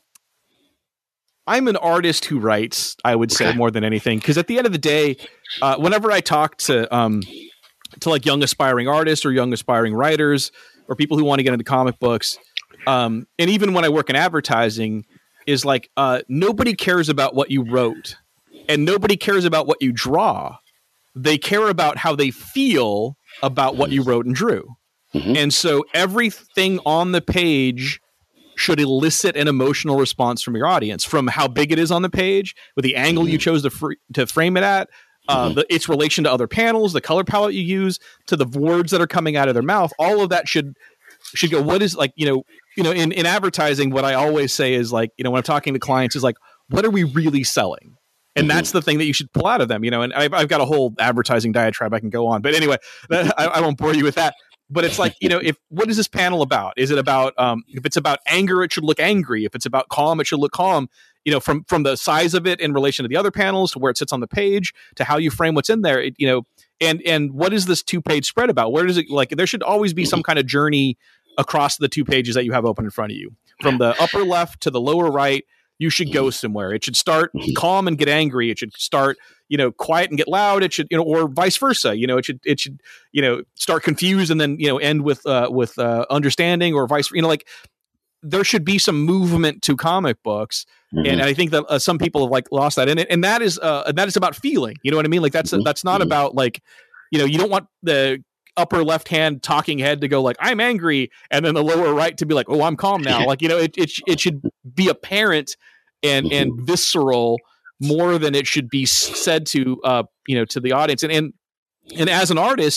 I'm an artist who writes, I would say, okay. more than anything, because at the end of the day, uh, whenever I talk to, um, to like young aspiring artists or young aspiring writers or people who want to get into comic books, um, and even when I work in advertising, is like, uh, nobody cares about what you wrote. And nobody cares about what you draw. They care about how they feel about what you wrote and drew. Mm-hmm. And so everything on the page should elicit an emotional response from your audience, from how big it is on the page, with the angle mm-hmm. you chose to fr- to frame it at, uh, mm-hmm. the, its relation to other panels, the color palette you use, to the words that are coming out of their mouth. All of that should should go. What is like, you know, you know, in, in advertising, what I always say is like, you know, when I'm talking to clients is like, what are we really selling? And that's the thing that you should pull out of them, you know, and I've, I've got a whole advertising diatribe I can go on. But anyway, I, I won't bore you with that. But it's like, you know, if what is this panel about? Is it about um, if it's about anger, it should look angry. If it's about calm, it should look calm, you know, from from the size of it in relation to the other panels, to where it sits on the page, to how you frame what's in there, it, you know, and and what is this two page spread about? Where does it like there should always be some kind of journey across the two pages that you have open in front of you, from the upper left to the lower right. You should go somewhere. It should start calm and get angry. It should start, you know, quiet and get loud. It should, you know, or vice versa. You know, it should, it should, you know, start confused and then, you know, end with, uh, with uh, understanding, or vice. You know, like there should be some movement to comic books, mm-hmm. and I think that uh, some people have like lost that in it. And that is, uh, that is about feeling. You know what I mean? Like that's that's not about like, you know, you don't want the upper left hand talking head to go like I'm angry, and then the lower right to be like, oh, I'm calm now. Like, you know, it it it should be apparent and and visceral more than it should be said to uh you know to the audience. And and and as an artist,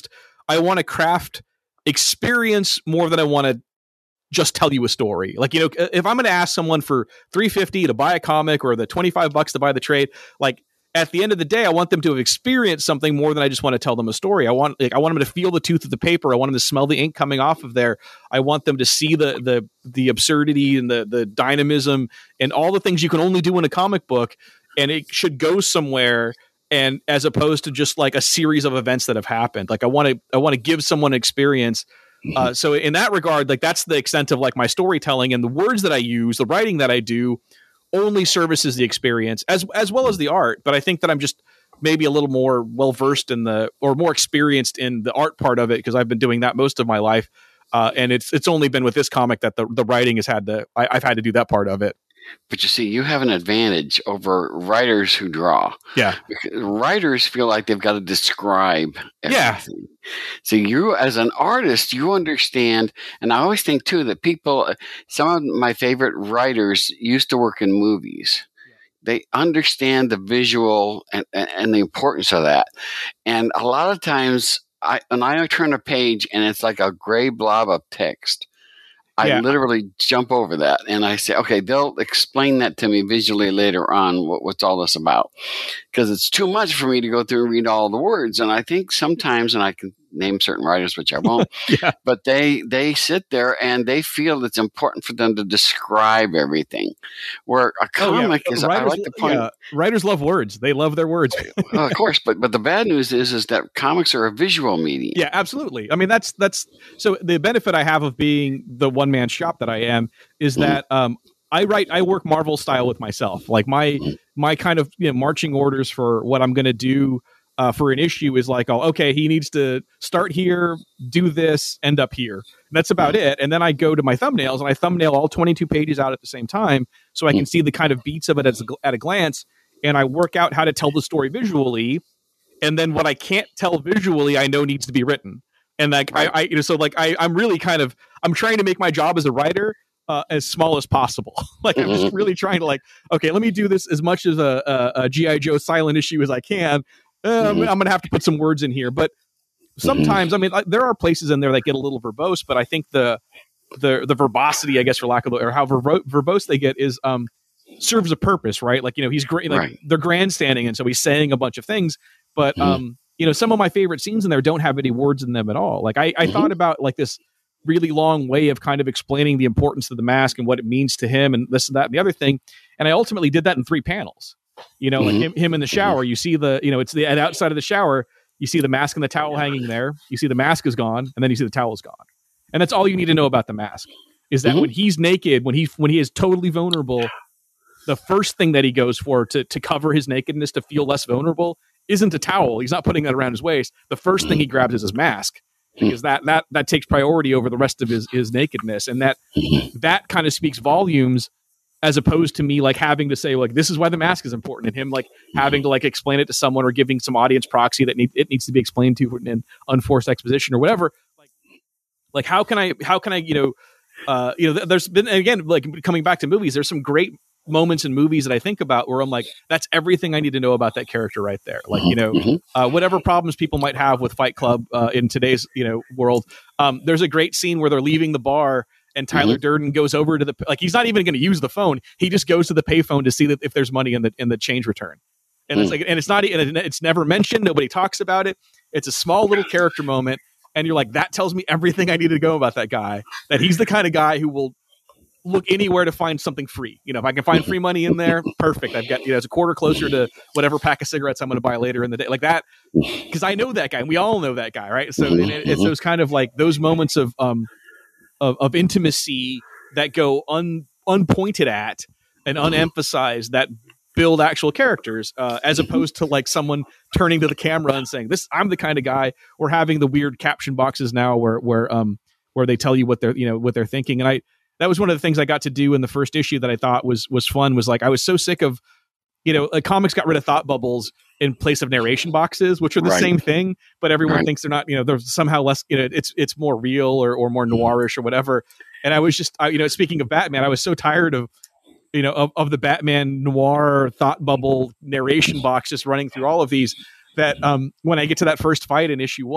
I want to craft experience more than I want to just tell you a story. Like, you know, if I'm going to ask someone for three fifty to buy a comic or the twenty-five bucks to buy the trade, like at the end of the day, I want them to have experienced something more than I just want to tell them a story. I want, like, I want them to feel the tooth of the paper. I want them to smell the ink coming off of there. I want them to see the the the absurdity and the the dynamism and all the things you can only do in a comic book, and it should go somewhere. And as opposed to just like a series of events that have happened, like I want to I want to give someone an experience. Uh, so in that regard, like that's the extent of like my storytelling, and the words that I use, the writing that I do only services the experience as, as well as the art. But I think that I'm just maybe a little more well-versed in the, or more experienced in the art part of it, because I've been doing that most of my life. Uh, and it's, it's only been with this comic that the, the writing has had to, I, I've had to do that part of it. But you see, you have an advantage over writers who draw. Yeah. Because writers feel like they've got to describe everything. Yeah. So you, as an artist, you understand, and I always think, too, that people, some of my favorite writers used to work in movies. They understand the visual and, and the importance of that. And a lot of times, I, when I turn a page and it's like a gray blob of text, I yeah. literally jump over that and I say, okay, they'll explain that to me visually later on, what, what's all this about. Because it's too much for me to go through and read all the words. And I think sometimes, and I can name certain writers, which I won't, yeah. but they they sit there and they feel it's important for them to describe everything. Where a comic oh, yeah. is, writers, I like the point. Yeah. Writers love words. They love their words. Well, of course, but but the bad news is is that comics are a visual medium. Yeah, absolutely. I mean, that's that's so the benefit I have of being the one man shop that I am is mm-hmm. that um, I write, I work Marvel style with myself. Like my mm-hmm. my kind of you know, marching orders for what I'm going to do. Uh, for an issue is like, oh, okay, he needs to start here, do this, end up here. And that's about it. And then I go to my thumbnails and I thumbnail all twenty-two pages out at the same time so I can see the kind of beats of it as a, at a glance. And I work out how to tell the story visually. And then what I can't tell visually, I know needs to be written. And like, right. I, I, you know, so like, I, I'm really kind of, I'm trying to make my job as a writer uh, as small as possible. Like, I'm just really trying to like, okay, let me do this as much as a, a, a G I. Joe silent issue as I can. Um, mm-hmm. I'm going to have to put some words in here, but sometimes, I mean, like, there are places in there that get a little verbose, but I think the, the, the verbosity, I guess, for lack of, or how verbo- verbose they get is, um, serves a purpose, right? Like, you know, he's great, like right. they're grandstanding. And so he's saying a bunch of things, but, mm-hmm. um, you know, some of my favorite scenes in there don't have any words in them at all. Like I, I mm-hmm. thought about like this really long way of kind of explaining the importance of the mask and what it means to him and this and that and the other thing. And I ultimately did that in three panels. You know, mm-hmm. like him, him in the shower, you see the, you know, it's the outside of the shower, you see the mask and the towel hanging there. You see the mask is gone, and then you see the towel is gone. And that's all you need to know about the mask is that mm-hmm. when he's naked, when he when he is totally vulnerable, the first thing that he goes for to to cover his nakedness, to feel less vulnerable, isn't a towel. He's not putting that around his waist. The first thing he grabs is his mask, because that that that takes priority over the rest of his his nakedness, and that that kind of speaks volumes. As opposed to me like having to say like this is why the mask is important, and him like having to like explain it to someone or giving some audience proxy that need, it needs to be explained to in unforced exposition or whatever. Like, like how can I how can I you know uh, you know th- there's been again like coming back to movies. There's some great moments in movies that I think about where I'm like that's everything I need to know about that character right there. Like you know uh, whatever problems people might have with Fight Club uh, in today's you know world. Um, there's a great scene where they're leaving the bar. And Tyler mm-hmm. Durden goes over to the, like, he's not even going to use the phone. He just goes to the payphone to see that if there's money in the, in the change return. And mm. it's like, and it's not, and it's never mentioned. Nobody talks about it. It's a small little character moment. And you're like, that tells me everything I need to know about that guy, that he's the kind of guy who will look anywhere to find something free. You know, if I can find free money in there, perfect. I've got, you know, it's a quarter closer to whatever pack of cigarettes I'm going to buy later in the day, like that. Cause I know that guy and we all know that guy. Right. So and it, it's those kind of like those moments of, um, Of, of intimacy that go un, unpointed at and unemphasized that build actual characters, uh, as opposed to like someone turning to the camera and saying, "This, I'm the kind of guy." Or having the weird caption boxes now, where where um where they tell you what they're you know what they're thinking. And I that was one of the things I got to do in the first issue that I thought was was fun. Was like I was so sick of. You know, uh, comics got rid of thought bubbles in place of narration boxes, which are the right. same thing, but everyone right. thinks they're not, you know, they're somehow less, you know, it's, it's more real or, or more noirish or whatever. And I was just, I, you know, speaking of Batman, I was so tired of, you know, of, of the Batman noir thought bubble narration box just running through all of these that um, when I get to that first fight in issue one,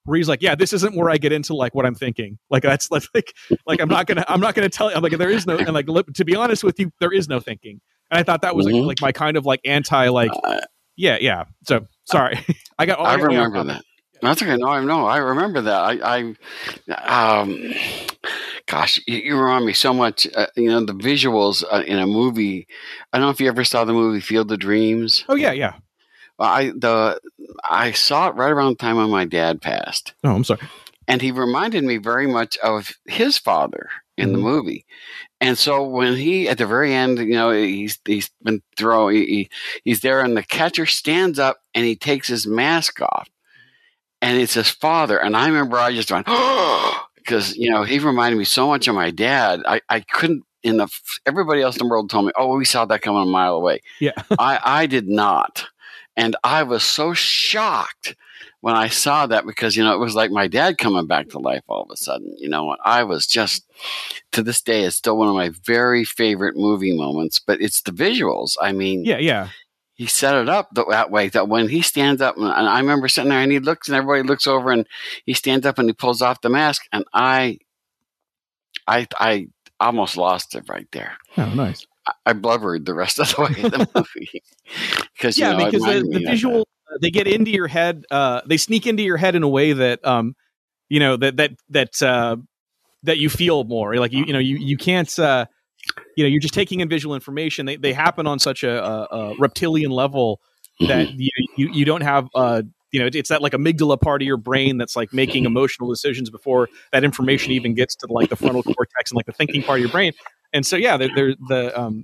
where he's like, yeah, this isn't where I get into like what I'm thinking. Like that's, that's like, like I'm not gonna, I'm not gonna tell you. I'm like, there is no, and like to be honest with you, there is no thinking. And I thought that was mm-hmm. like, like my kind of like anti, like, uh, yeah, yeah. So sorry, I got. All I remember that. That's okay. No, I know. I remember that. I, I um, gosh, you, you remind me so much. Uh, you know, the visuals uh, in a movie. I don't know if you ever saw the movie Field of Dreams. Oh yeah, yeah. I the I saw it right around the time when my dad passed. Oh, I'm sorry. And he reminded me very much of his father in mm-hmm. the movie. And so when he, at the very end, you know, he's he's been throwing, he, he's there, and the catcher stands up and he takes his mask off, and it's his father. And I remember I just went, oh, because you know he reminded me so much of my dad. I, I couldn't. In the everybody else in the world told me, oh, we saw that coming a mile away. Yeah, I I did not. And I was so shocked when I saw that, because, you know, it was like my dad coming back to life all of a sudden, you know, and I was just, to this day, it's still one of my very favorite movie moments, but it's the visuals. I mean, yeah, yeah. He set it up that way that when he stands up, and I remember sitting there and he looks and everybody looks over and he stands up and he pulls off the mask, and I, I, I almost lost it right there. Oh, nice. I blubbered the rest of the way in the movie. Because yeah, you know, because the, the visual, uh, they get into your head, uh, they sneak into your head in a way that, um, you know, that, that, that, uh, that you feel more like you, you know, you, you can't, uh, you know, you're just taking in visual information. They, they happen on such a, a, a reptilian level that mm-hmm. you, you, you don't have, uh, you know, it's that like amygdala part of your brain that's like making emotional decisions before that information even gets to like the frontal cortex and like the thinking part of your brain. And so, yeah, they're, they're the, um,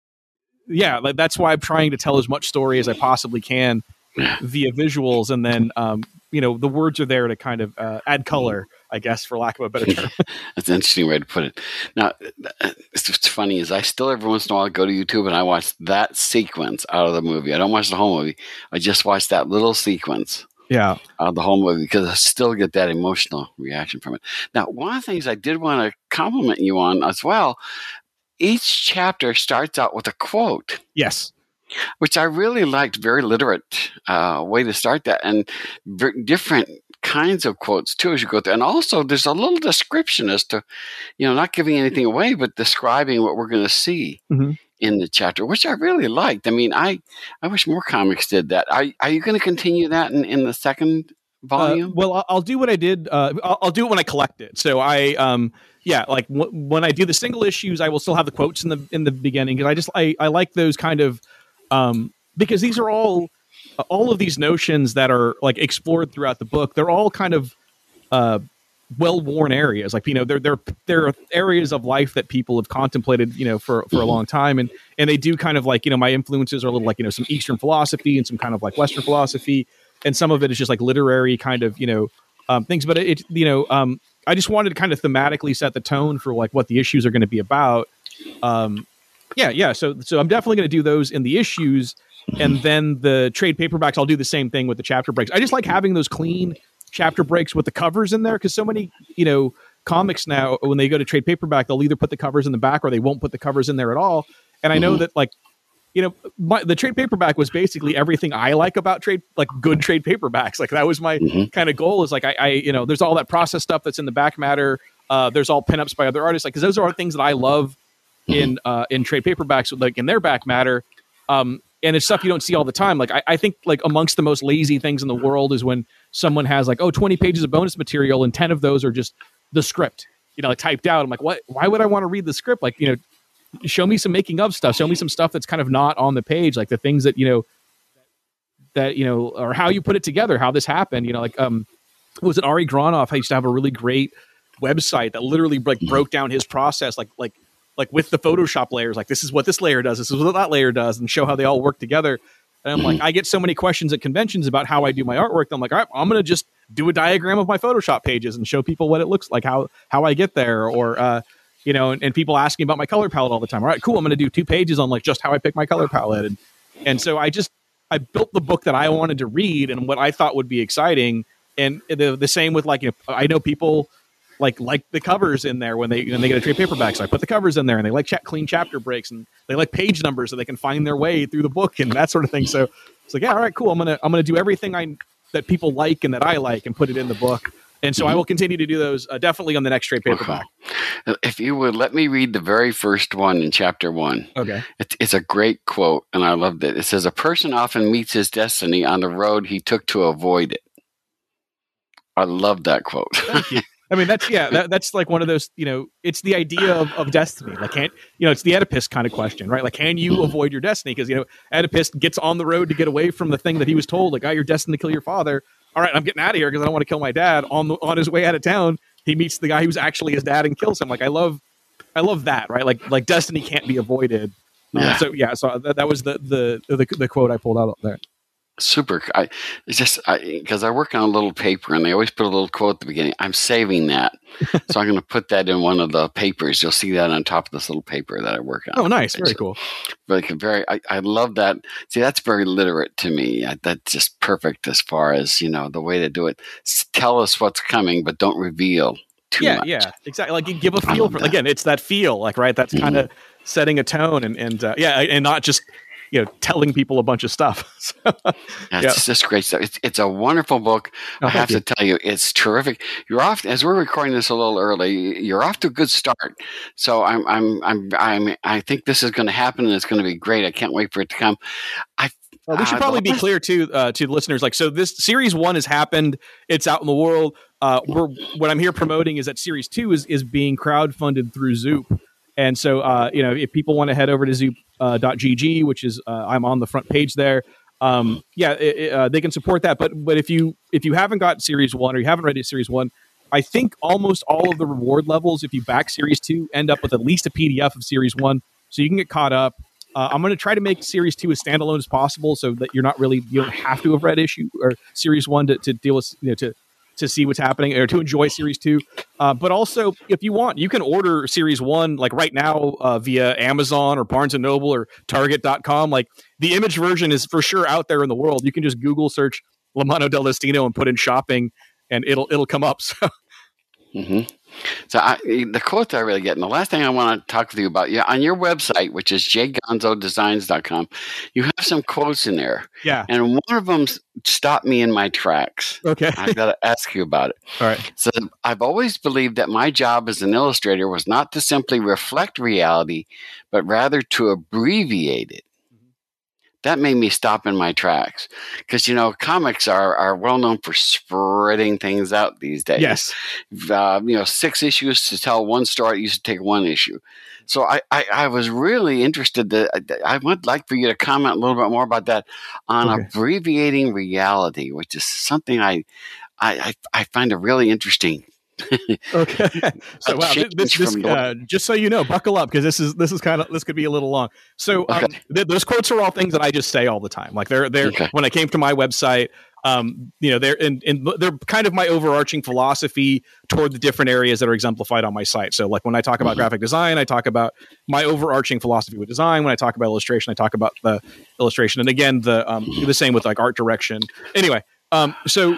yeah, like, that's why I'm trying to tell as much story as I possibly can via visuals. And then, um, you know, the words are there to kind of uh, add color, I guess, for lack of a better term. That's an interesting way to put it. Now, it's what's funny is I still every once in a while go to YouTube and I watch that sequence out of the movie. I don't watch the whole movie. I just watch that little sequence. Yeah, out of the whole movie, because I still get that emotional reaction from it. Now, one of the things I did want to compliment you on as well, each chapter starts out with a quote. Yes. Which I really liked. Very literate uh, way to start that, and very different kinds of quotes too as you go through. And also, there's a little description as to, you know, not giving anything away, but describing what we're going to see. Mm-hmm. in the chapter, which I really liked. I mean, I, I wish more comics did that. Are, are you going to continue that in, in the second volume? Uh, well, I'll, I'll do what I did. Uh, I'll, I'll do it when I collect it. So I, um, yeah, like w- when I do the single issues, I will still have the quotes in the in the beginning, because I just I, I like those kind of um, because these are all all of these notions that are like explored throughout the book. They're all kind of uh, well-worn areas. Like, you know, they're, they're, they're areas of life that people have contemplated, you know, for, for a long time. And, and they do kind of like, you know, my influences are a little like, you know, some Eastern philosophy and some kind of like Western philosophy. And some of it is just like literary kind of, you know, um, things, but it, you know, um, I just wanted to kind of thematically set the tone for like what the issues are going to be about. Um, yeah. Yeah. So, so I'm definitely going to do those in the issues, and then the trade paperbacks, I'll do the same thing with the chapter breaks. I just like having those clean chapter breaks with the covers in there, because so many, you know, comics now, when they go to trade paperback, they'll either put the covers in the back or they won't put the covers in there at all. And I know mm-hmm. that, like, you know, my, the trade paperback was basically everything I like about trade, like good trade paperbacks. Like that was my mm-hmm. kind of goal, is like, I, I, you know, there's all that process stuff that's in the back matter. Uh, there's all pinups by other artists. Like, cause those are things that I love mm-hmm. in, uh, in trade paperbacks, like in their back matter. Um, And it's stuff you don't see all the time. Like, I, I think like amongst the most lazy things in the world is when someone has like, oh, twenty pages of bonus material and ten of those are just the script, you know, like typed out. I'm like, what, why would I want to read the script? Like, you know, show me some making of stuff. Show me some stuff that's kind of not on the page. Like the things that, you know, that, you know, or how you put it together, how this happened, you know, like, um, was it Ari Gronoff? I used to have a really great website that literally like broke down his process, like, like, like with the Photoshop layers, like this is what this layer does, this is what that layer does, and show how they all work together. And I'm like, I get so many questions at conventions about how I do my artwork. I'm like, all right, I'm going to just do a diagram of my Photoshop pages and show people what it looks like, how, how I get there. Or, uh, you know, and, and people asking about my color palette all the time. All right, cool. I'm going to do two pages on like just how I pick my color palette. And, and so I just, I built the book that I wanted to read and what I thought would be exciting. And the, the same with like, you know, I know people like like the covers in there when they when they get a trade paperback. So I put the covers in there, and they like cha- clean chapter breaks, and they like page numbers so they can find their way through the book and that sort of thing. So it's like, yeah, all right, cool. I'm gonna I'm gonna do everything I that people like and that I like and put it in the book. And so mm-hmm. I will continue to do those uh, definitely on the next trade paperback. If you would let me read the very first one in chapter one. Okay. It's, it's a great quote, and I loved it. It says, "A person often meets his destiny on the road he took to avoid it." I love that quote. Thank you. I mean, that's, yeah, that, that's like one of those, you know, it's the idea of, of destiny. Like, can't, you know, it's the Oedipus kind of question, right? Like, can you avoid your destiny? Because, you know, Oedipus gets on the road to get away from the thing that he was told, like, oh, you're destined to kill your father. All right, I'm getting out of here because I don't want to kill my dad. On the, on his way out of town, he meets the guy who's actually his dad and kills him. Like, I love, I love that, right? Like, like destiny can't be avoided. Yeah. Uh, so yeah, so that, that was the, the the the quote I pulled out there. Super. I it's just because I, I work on a little paper and they always put a little quote at the beginning. I'm saving that, so I'm going to put that in one of the papers. You'll see that on top of this little paper that I work on. Oh, nice, very so, cool. Like very, I, I love that. See, that's very literate to me. I, that's just perfect as far as you know the way to do it. Tell us what's coming, but don't reveal too yeah, much. Yeah, yeah, exactly. Like you give a feel for that. Again, it's that feel, like right. That's kind of mm-hmm. setting a tone, and and uh, yeah, and not just. You know, telling people a bunch of stuff. so, yeah, it's yeah. just great stuff. It's, it's a wonderful book. Oh, I have you. to tell you, it's terrific. You're off as we're recording this a little early. You're off to a good start. So I'm, I'm, I'm, I'm I think this is going to happen, and it's going to be great. I can't wait for it to come. I. Well, we should probably uh, be clear too uh, to the listeners. Like, so this series one has happened. It's out in the world. Uh, we're what I'm here promoting is that series two is is being crowdfunded through Zoop. And so, uh, you know, if people want to head over to zoop dot g g, which is uh, I'm on the front page there, um, yeah, it, it, uh, they can support that. But but if you if you haven't got series one or you haven't read series one, I think almost all of the reward levels, if you back series two, end up with at least a P D F of series one, so you can get caught up. Uh, I'm going to try to make series two as standalone as possible, so that you're not really you don't have to have read issue or series one to, to deal with you know to. to see what's happening or to enjoy series two. Uh, but also if you want, you can order series one, like right now uh, via Amazon or Barnes and Noble or Target dot com. Like the image version is for sure out there in the world. You can just Google search La Mano del Destino and put in shopping and it'll, it'll come up. So. Mm-hmm. So I, the quotes I really get, and the last thing I want to talk with you about, yeah, on your website, which is j gonzo designs dot com, you have some quotes in there. Yeah. And one of them stopped me in my tracks. Okay. I've got to ask you about it. All right. So I've always believed that my job as an illustrator was not to simply reflect reality, but rather to abbreviate it. That made me stop in my tracks because, you know, comics are, are well known for spreading things out these days. Yes. Uh, you know, six issues to tell one story. It used to take one issue. So I, I, I was really interested to, I would like for you to comment a little bit more about that on okay. abbreviating reality, which is something I, I, I find it really interesting. Okay. So wow, this, this, uh, just so you know, buckle up because this is this is kind of this could be a little long. So um, okay. th- those quotes are all things that I just say all the time. Like they're they're okay. when I came to my website, um, you know, they're and, and they're kind of my overarching philosophy toward the different areas that are exemplified on my site. So like when I talk about mm-hmm. graphic design, I talk about my overarching philosophy with design. When I talk about illustration, I talk about the illustration, and again the um, the same with like art direction. Anyway, um, so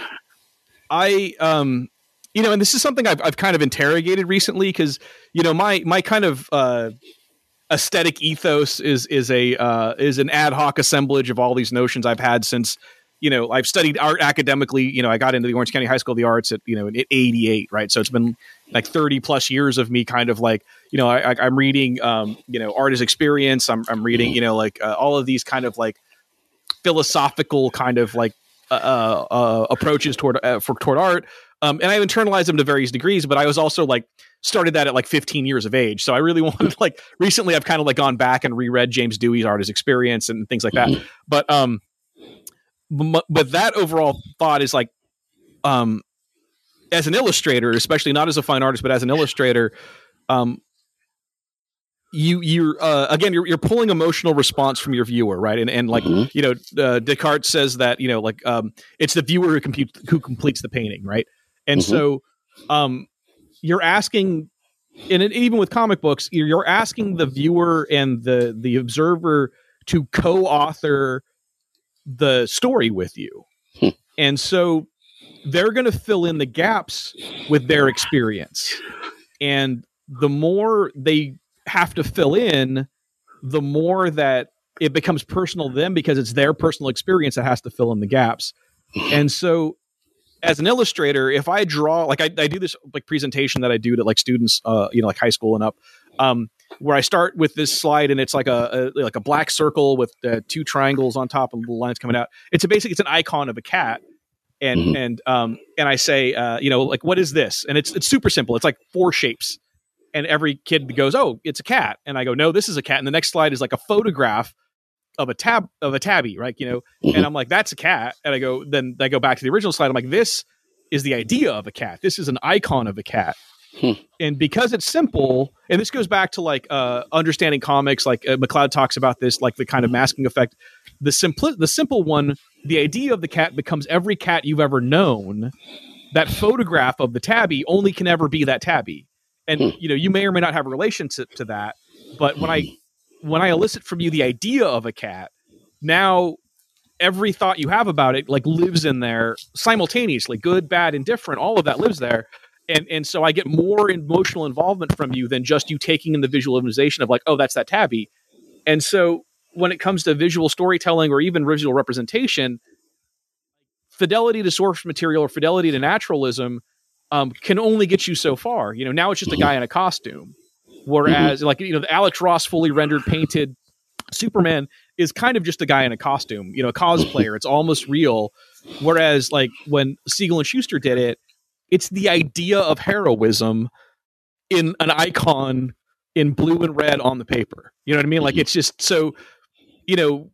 I um. You know, and this is something I've I've kind of interrogated recently because you know my my kind of uh, aesthetic ethos is is a uh, is an ad hoc assemblage of all these notions I've had since you know I've studied art academically. You know, I got into the Orange County High School of the Arts at you know in eighty-eight, right? So it's been like thirty plus years of me kind of like you know I, I'm reading um, you know art as experience. I'm I'm reading you know like uh, all of these kind of like philosophical kind of like uh, uh, approaches toward uh, for toward art. Um, and I've internalized them to various degrees, but I was also like started that at like fifteen years of age. So I really wanted like recently I've kind of like gone back and reread James Dewey's Art as Experience and things like that. But um, but, but that overall thought is like, um, as an illustrator, especially not as a fine artist, but as an illustrator, um, you you're uh, again you're you're pulling emotional response from your viewer, right? And and like mm-hmm. you know uh, Descartes says that you know like um, it's the viewer who compute who completes the painting, right? And mm-hmm. so um, you're asking, and it, even with comic books, you're, you're asking the viewer and the the observer to co-author the story with you. Hmm. And so they're going to fill in the gaps with their experience. And the more they have to fill in, the more that it becomes personal to them because it's their personal experience that has to fill in the gaps. And so as an illustrator, if I draw, like I, I do this like presentation that I do to like students, uh, you know, like high school and up, um, where I start with this slide and it's like a, a like a black circle with uh, two triangles on top and little lines coming out. It's a basic, it's an icon of a cat. And, mm-hmm. and, um, and I say, uh, you know, like, what is this? And it's, it's super simple. It's like four shapes. And every kid goes, oh, it's a cat. And I go, no, this is a cat. And the next slide is like a photograph of a tab of a tabby, right? You know, mm-hmm. and I'm like, that's a cat. And I go, then I go back to the original slide. I'm like, this is the idea of a cat. This is an icon of a cat. Hmm. And because it's simple, and this goes back to like uh, understanding comics, like uh, McLeod talks about this, like the kind of masking effect. The simple, the simple one, the idea of the cat becomes every cat you've ever known. That photograph of the tabby only can ever be that tabby. And, hmm. you know, you may or may not have a relation to, to that. But when I when I elicit from you the idea of a cat, now every thought you have about it like lives in there simultaneously, good, bad, indifferent, all of that lives there. And and so I get more emotional involvement from you than just you taking in the visualization of like, oh, that's that tabby. And so when it comes to visual storytelling or even visual representation, fidelity to source material or fidelity to naturalism um, can only get you so far. You know, now it's just a guy in a costume. Whereas, mm-hmm. like, you know, the Alex Ross fully rendered, painted Superman is kind of just a guy in a costume, you know, a cosplayer. It's almost real. Whereas, like, when Siegel and Schuster did it, it's the idea of heroism in an icon in blue and red on the paper. You know what I mean? Like, it's just so, you know,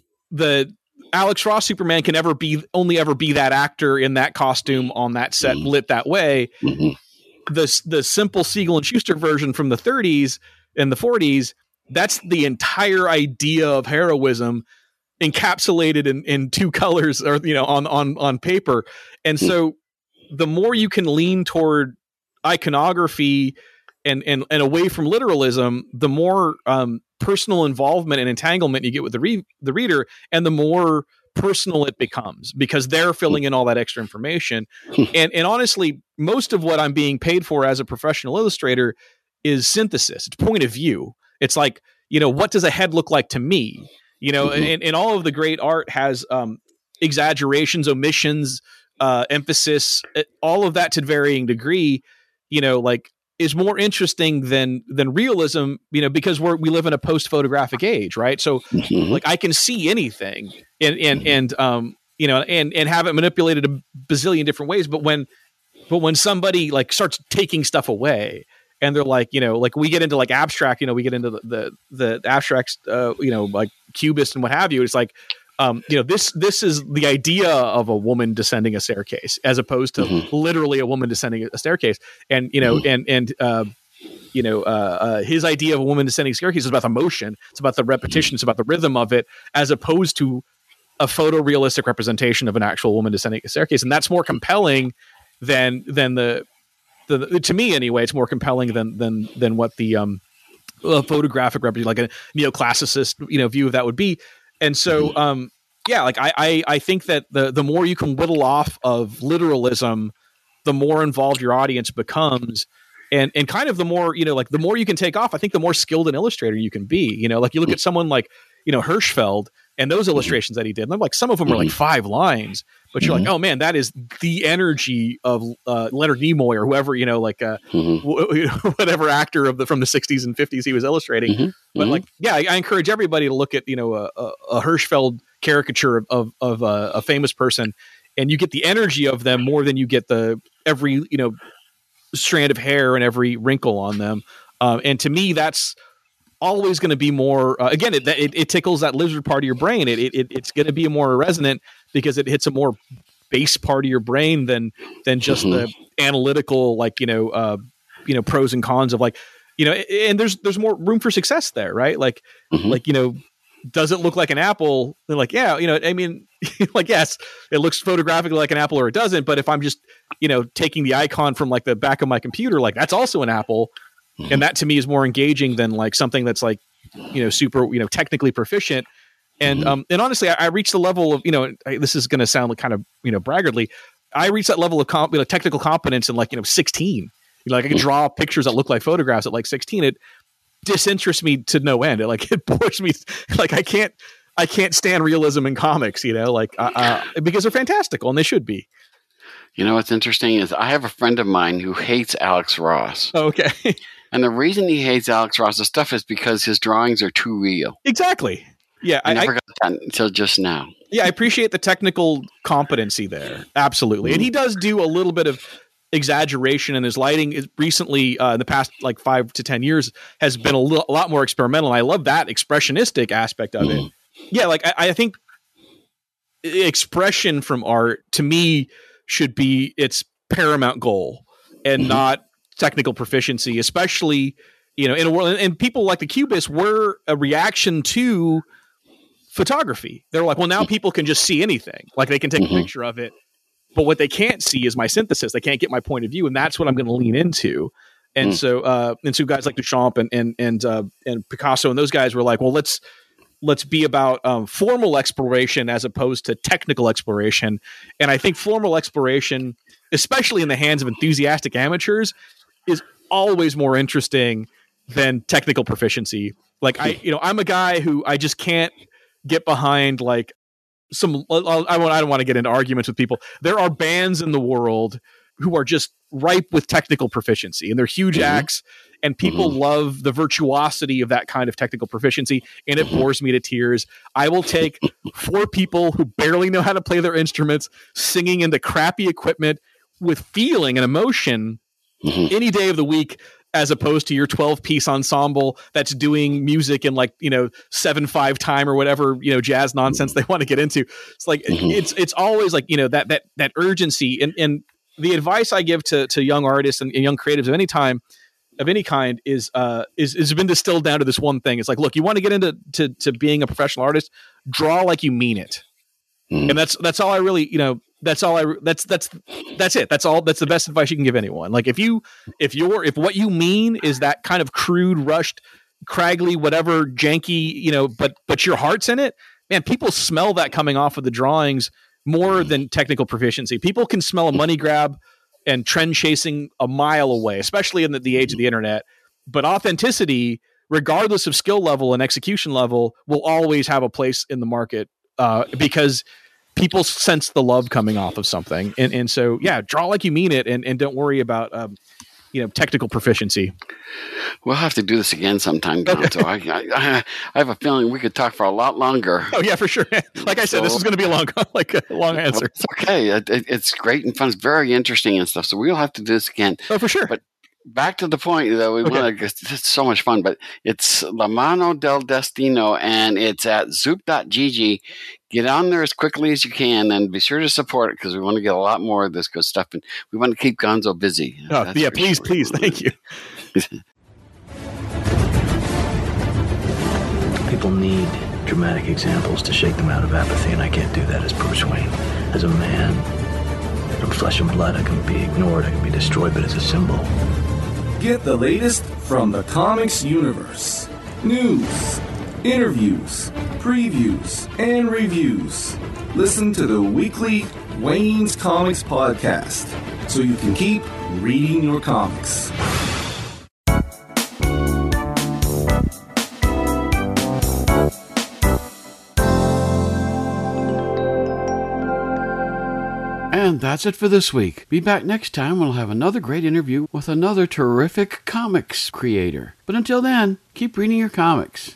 the Alex Ross Superman can never be, only ever be that actor in that costume on that set, lit that way. Mm-hmm. The the simple Siegel and Schuster version from the thirties and the forties, that's the entire idea of heroism encapsulated in, in two colors, or, you know, on, on, on paper. And so the more you can lean toward iconography and, and, and away from literalism, the more um, personal involvement and entanglement you get with the re- the reader, and the more personal it becomes, because they're filling in all that extra information. And and honestly, most of what I'm being paid for as a professional illustrator is synthesis. It's point of view. It's like, you know, what does a head look like to me? You know, mm-hmm. and, and all of the great art has um, exaggerations, omissions, uh, emphasis, all of that to varying degree, you know, like is more interesting than than realism, you know, because we're we live in a post-photographic age, right? So mm-hmm. like I can see anything and and and um you know and and have it manipulated a bazillion different ways, but when but when somebody like starts taking stuff away and they're like, you know, like we get into like abstract, you know, we get into the the, the abstracts, uh, you know, like Cubist and what have you. It's like, um, you know, this this is the idea of a woman descending a staircase, as opposed to mm-hmm. literally a woman descending a staircase. And you know, mm-hmm. and and uh, you know, uh, uh, his idea of a woman descending a staircase is about the motion. It's about the repetition. It's about the rhythm of it, as opposed to a photorealistic representation of an actual woman descending a staircase. And that's more compelling than than the the, the to me anyway. It's more compelling than than than what the um, uh, photographic representation, like a neoclassicist, you know, view of that would be. And so, um, yeah, like I, I, I think that the the more you can whittle off of literalism, the more involved your audience becomes, and and kind of the more, you know, like the more you can take off, I think the more skilled an illustrator you can be. You know, like you look at someone like, you know, Hirschfeld and those illustrations that he did, and they're like, some of them are like five lines, but you're like, oh man, that is the energy of uh, Leonard Nimoy or whoever, you know, like uh, mm-hmm. w- whatever actor of the from the sixties and fifties he was illustrating. Mm-hmm. But like, yeah, I, I encourage everybody to look at, you know, a, a, a Hirschfeld caricature of of, of a, a famous person, and you get the energy of them more than you get the every, you know, strand of hair and every wrinkle on them. Um, and to me, that's always going to be more, uh, again, it, it it tickles that lizard part of your brain. It, it it's going to be more resonant because it hits a more base part of your brain than than just mm-hmm. the analytical, like, you know, uh, you know, pros and cons of like, you know, and there's there's more room for success there, right? Like, mm-hmm. like, you know, does it look like an apple? They're like, yeah, you know, I mean, like, yes, it looks photographically like an apple or it doesn't. But if I'm just, you know, taking the icon from like the back of my computer, like that's also an apple. And that to me is more engaging than like something that's like, you know, super, you know, technically proficient. And, um, and honestly, I, I reached the level of, you know, I, this is going to sound like kind of, you know, braggartly. I reached that level of comp, you know, technical competence in like, you know, sixteen. You know, like I can draw pictures that look like photographs at like sixteen. It disinterests me to no end. It like, it bores me. Like I can't, I can't stand realism in comics, you know, like uh, uh, because they're fantastical and they should be. You know what's interesting is I have a friend of mine who hates Alex Ross. Oh, okay. And the reason he hates Alex Ross's stuff is because his drawings are too real. Exactly. Yeah. I, I never I, got that until just now. Yeah, I appreciate the technical competency there. Absolutely. And he does do a little bit of exaggeration, and his lighting is recently, uh, in the past like five to ten years, has been a, little, a lot more experimental. And I love that expressionistic aspect of mm. it. Yeah, like I, I think expression from art, to me, should be its paramount goal and mm-hmm. not technical proficiency, especially, you know, in a world, and people like the Cubists were a reaction to photography. They're like, well, now people can just see anything. Like they can take mm-hmm. a picture of it, but what they can't see is my synthesis. They can't get my point of view. And that's what I'm going to lean into. And mm. so, uh, and so guys like Duchamp and, and, and, uh, and Picasso and those guys were like, well, let's, let's be about um, formal exploration as opposed to technical exploration. And I think formal exploration, especially in the hands of enthusiastic amateurs, is always more interesting than technical proficiency. Like I, you know, I'm a guy who I just can't get behind like some, I, I don't want to get into arguments with people. There are bands in the world who are just ripe with technical proficiency, and they're huge mm-hmm. acts, and people mm-hmm. love the virtuosity of that kind of technical proficiency, and it bores me to tears. I will take four people who barely know how to play their instruments singing into crappy equipment with feeling and emotion mm-hmm. any day of the week, as opposed to your twelve piece ensemble that's doing music in like, you know, seven, five time or whatever, you know, jazz nonsense they want to get into. It's like, mm-hmm. it's, it's always like, you know, that, that, that urgency. And, and the advice I give to, to young artists and, and young creatives of any time, of any kind is, uh, is, is been distilled down to this one thing. It's like, look, you want to get into, to, to being a professional artist, draw like you mean it. Mm-hmm. And that's, that's all I really, you know, That's all I, that's, that's, that's it. That's all, that's the best advice you can give anyone. Like if you, if you're, if what you mean is that kind of crude, rushed, craggly, whatever, janky, you know, but, but your heart's in it, man, people smell that coming off of the drawings more than technical proficiency. People can smell a money grab and trend chasing a mile away, especially in the, the age of the internet. But authenticity, regardless of skill level and execution level, will always have a place in the market uh, because people sense the love coming off of something. And and so, yeah, draw like you mean it, and, and don't worry about, um, you know, technical proficiency. We'll have to do this again sometime, Don. Okay. So I, I, I have a feeling we could talk for a lot longer. Oh yeah, for sure. Like I said, so, this is going to be a long, like a long answer. Well, it's okay. It, it, it's great and fun. It's very interesting and stuff. So we'll have to do this again. Oh, for sure. But back to the point that we okay. want to, it's so much fun, but it's La Mano del Destino, and it's at zoop dot g g. Get on there as quickly as you can, and be sure to support it, because we want to get a lot more of this good stuff, and we want to keep Gonzo busy. Oh, yeah, please, sure. please. Thank you. People need dramatic examples to shake them out of apathy, and I can't do that as Bruce Wayne. As a man, from flesh and blood, I can be ignored, I can be destroyed, but as a symbol. Get the latest from the comics universe. News, interviews, previews, and reviews. Listen to the weekly Wayne's Comics podcast so you can keep reading your comics. And that's it for this week. Be back next time. We'll have another great interview with another terrific comics creator. But until then, keep reading your comics.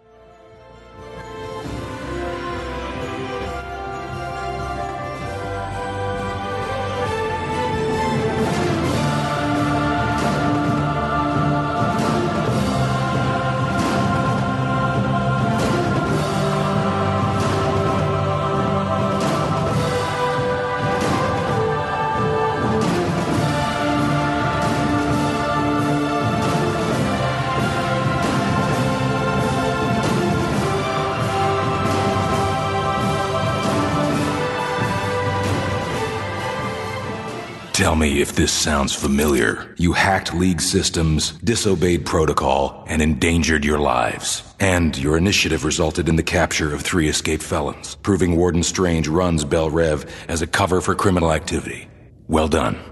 Tell me if this sounds familiar. You hacked League systems, disobeyed protocol, and endangered your lives. And your initiative resulted in the capture of three escaped felons, proving Warden Strange runs Belle Reve as a cover for criminal activity. Well done.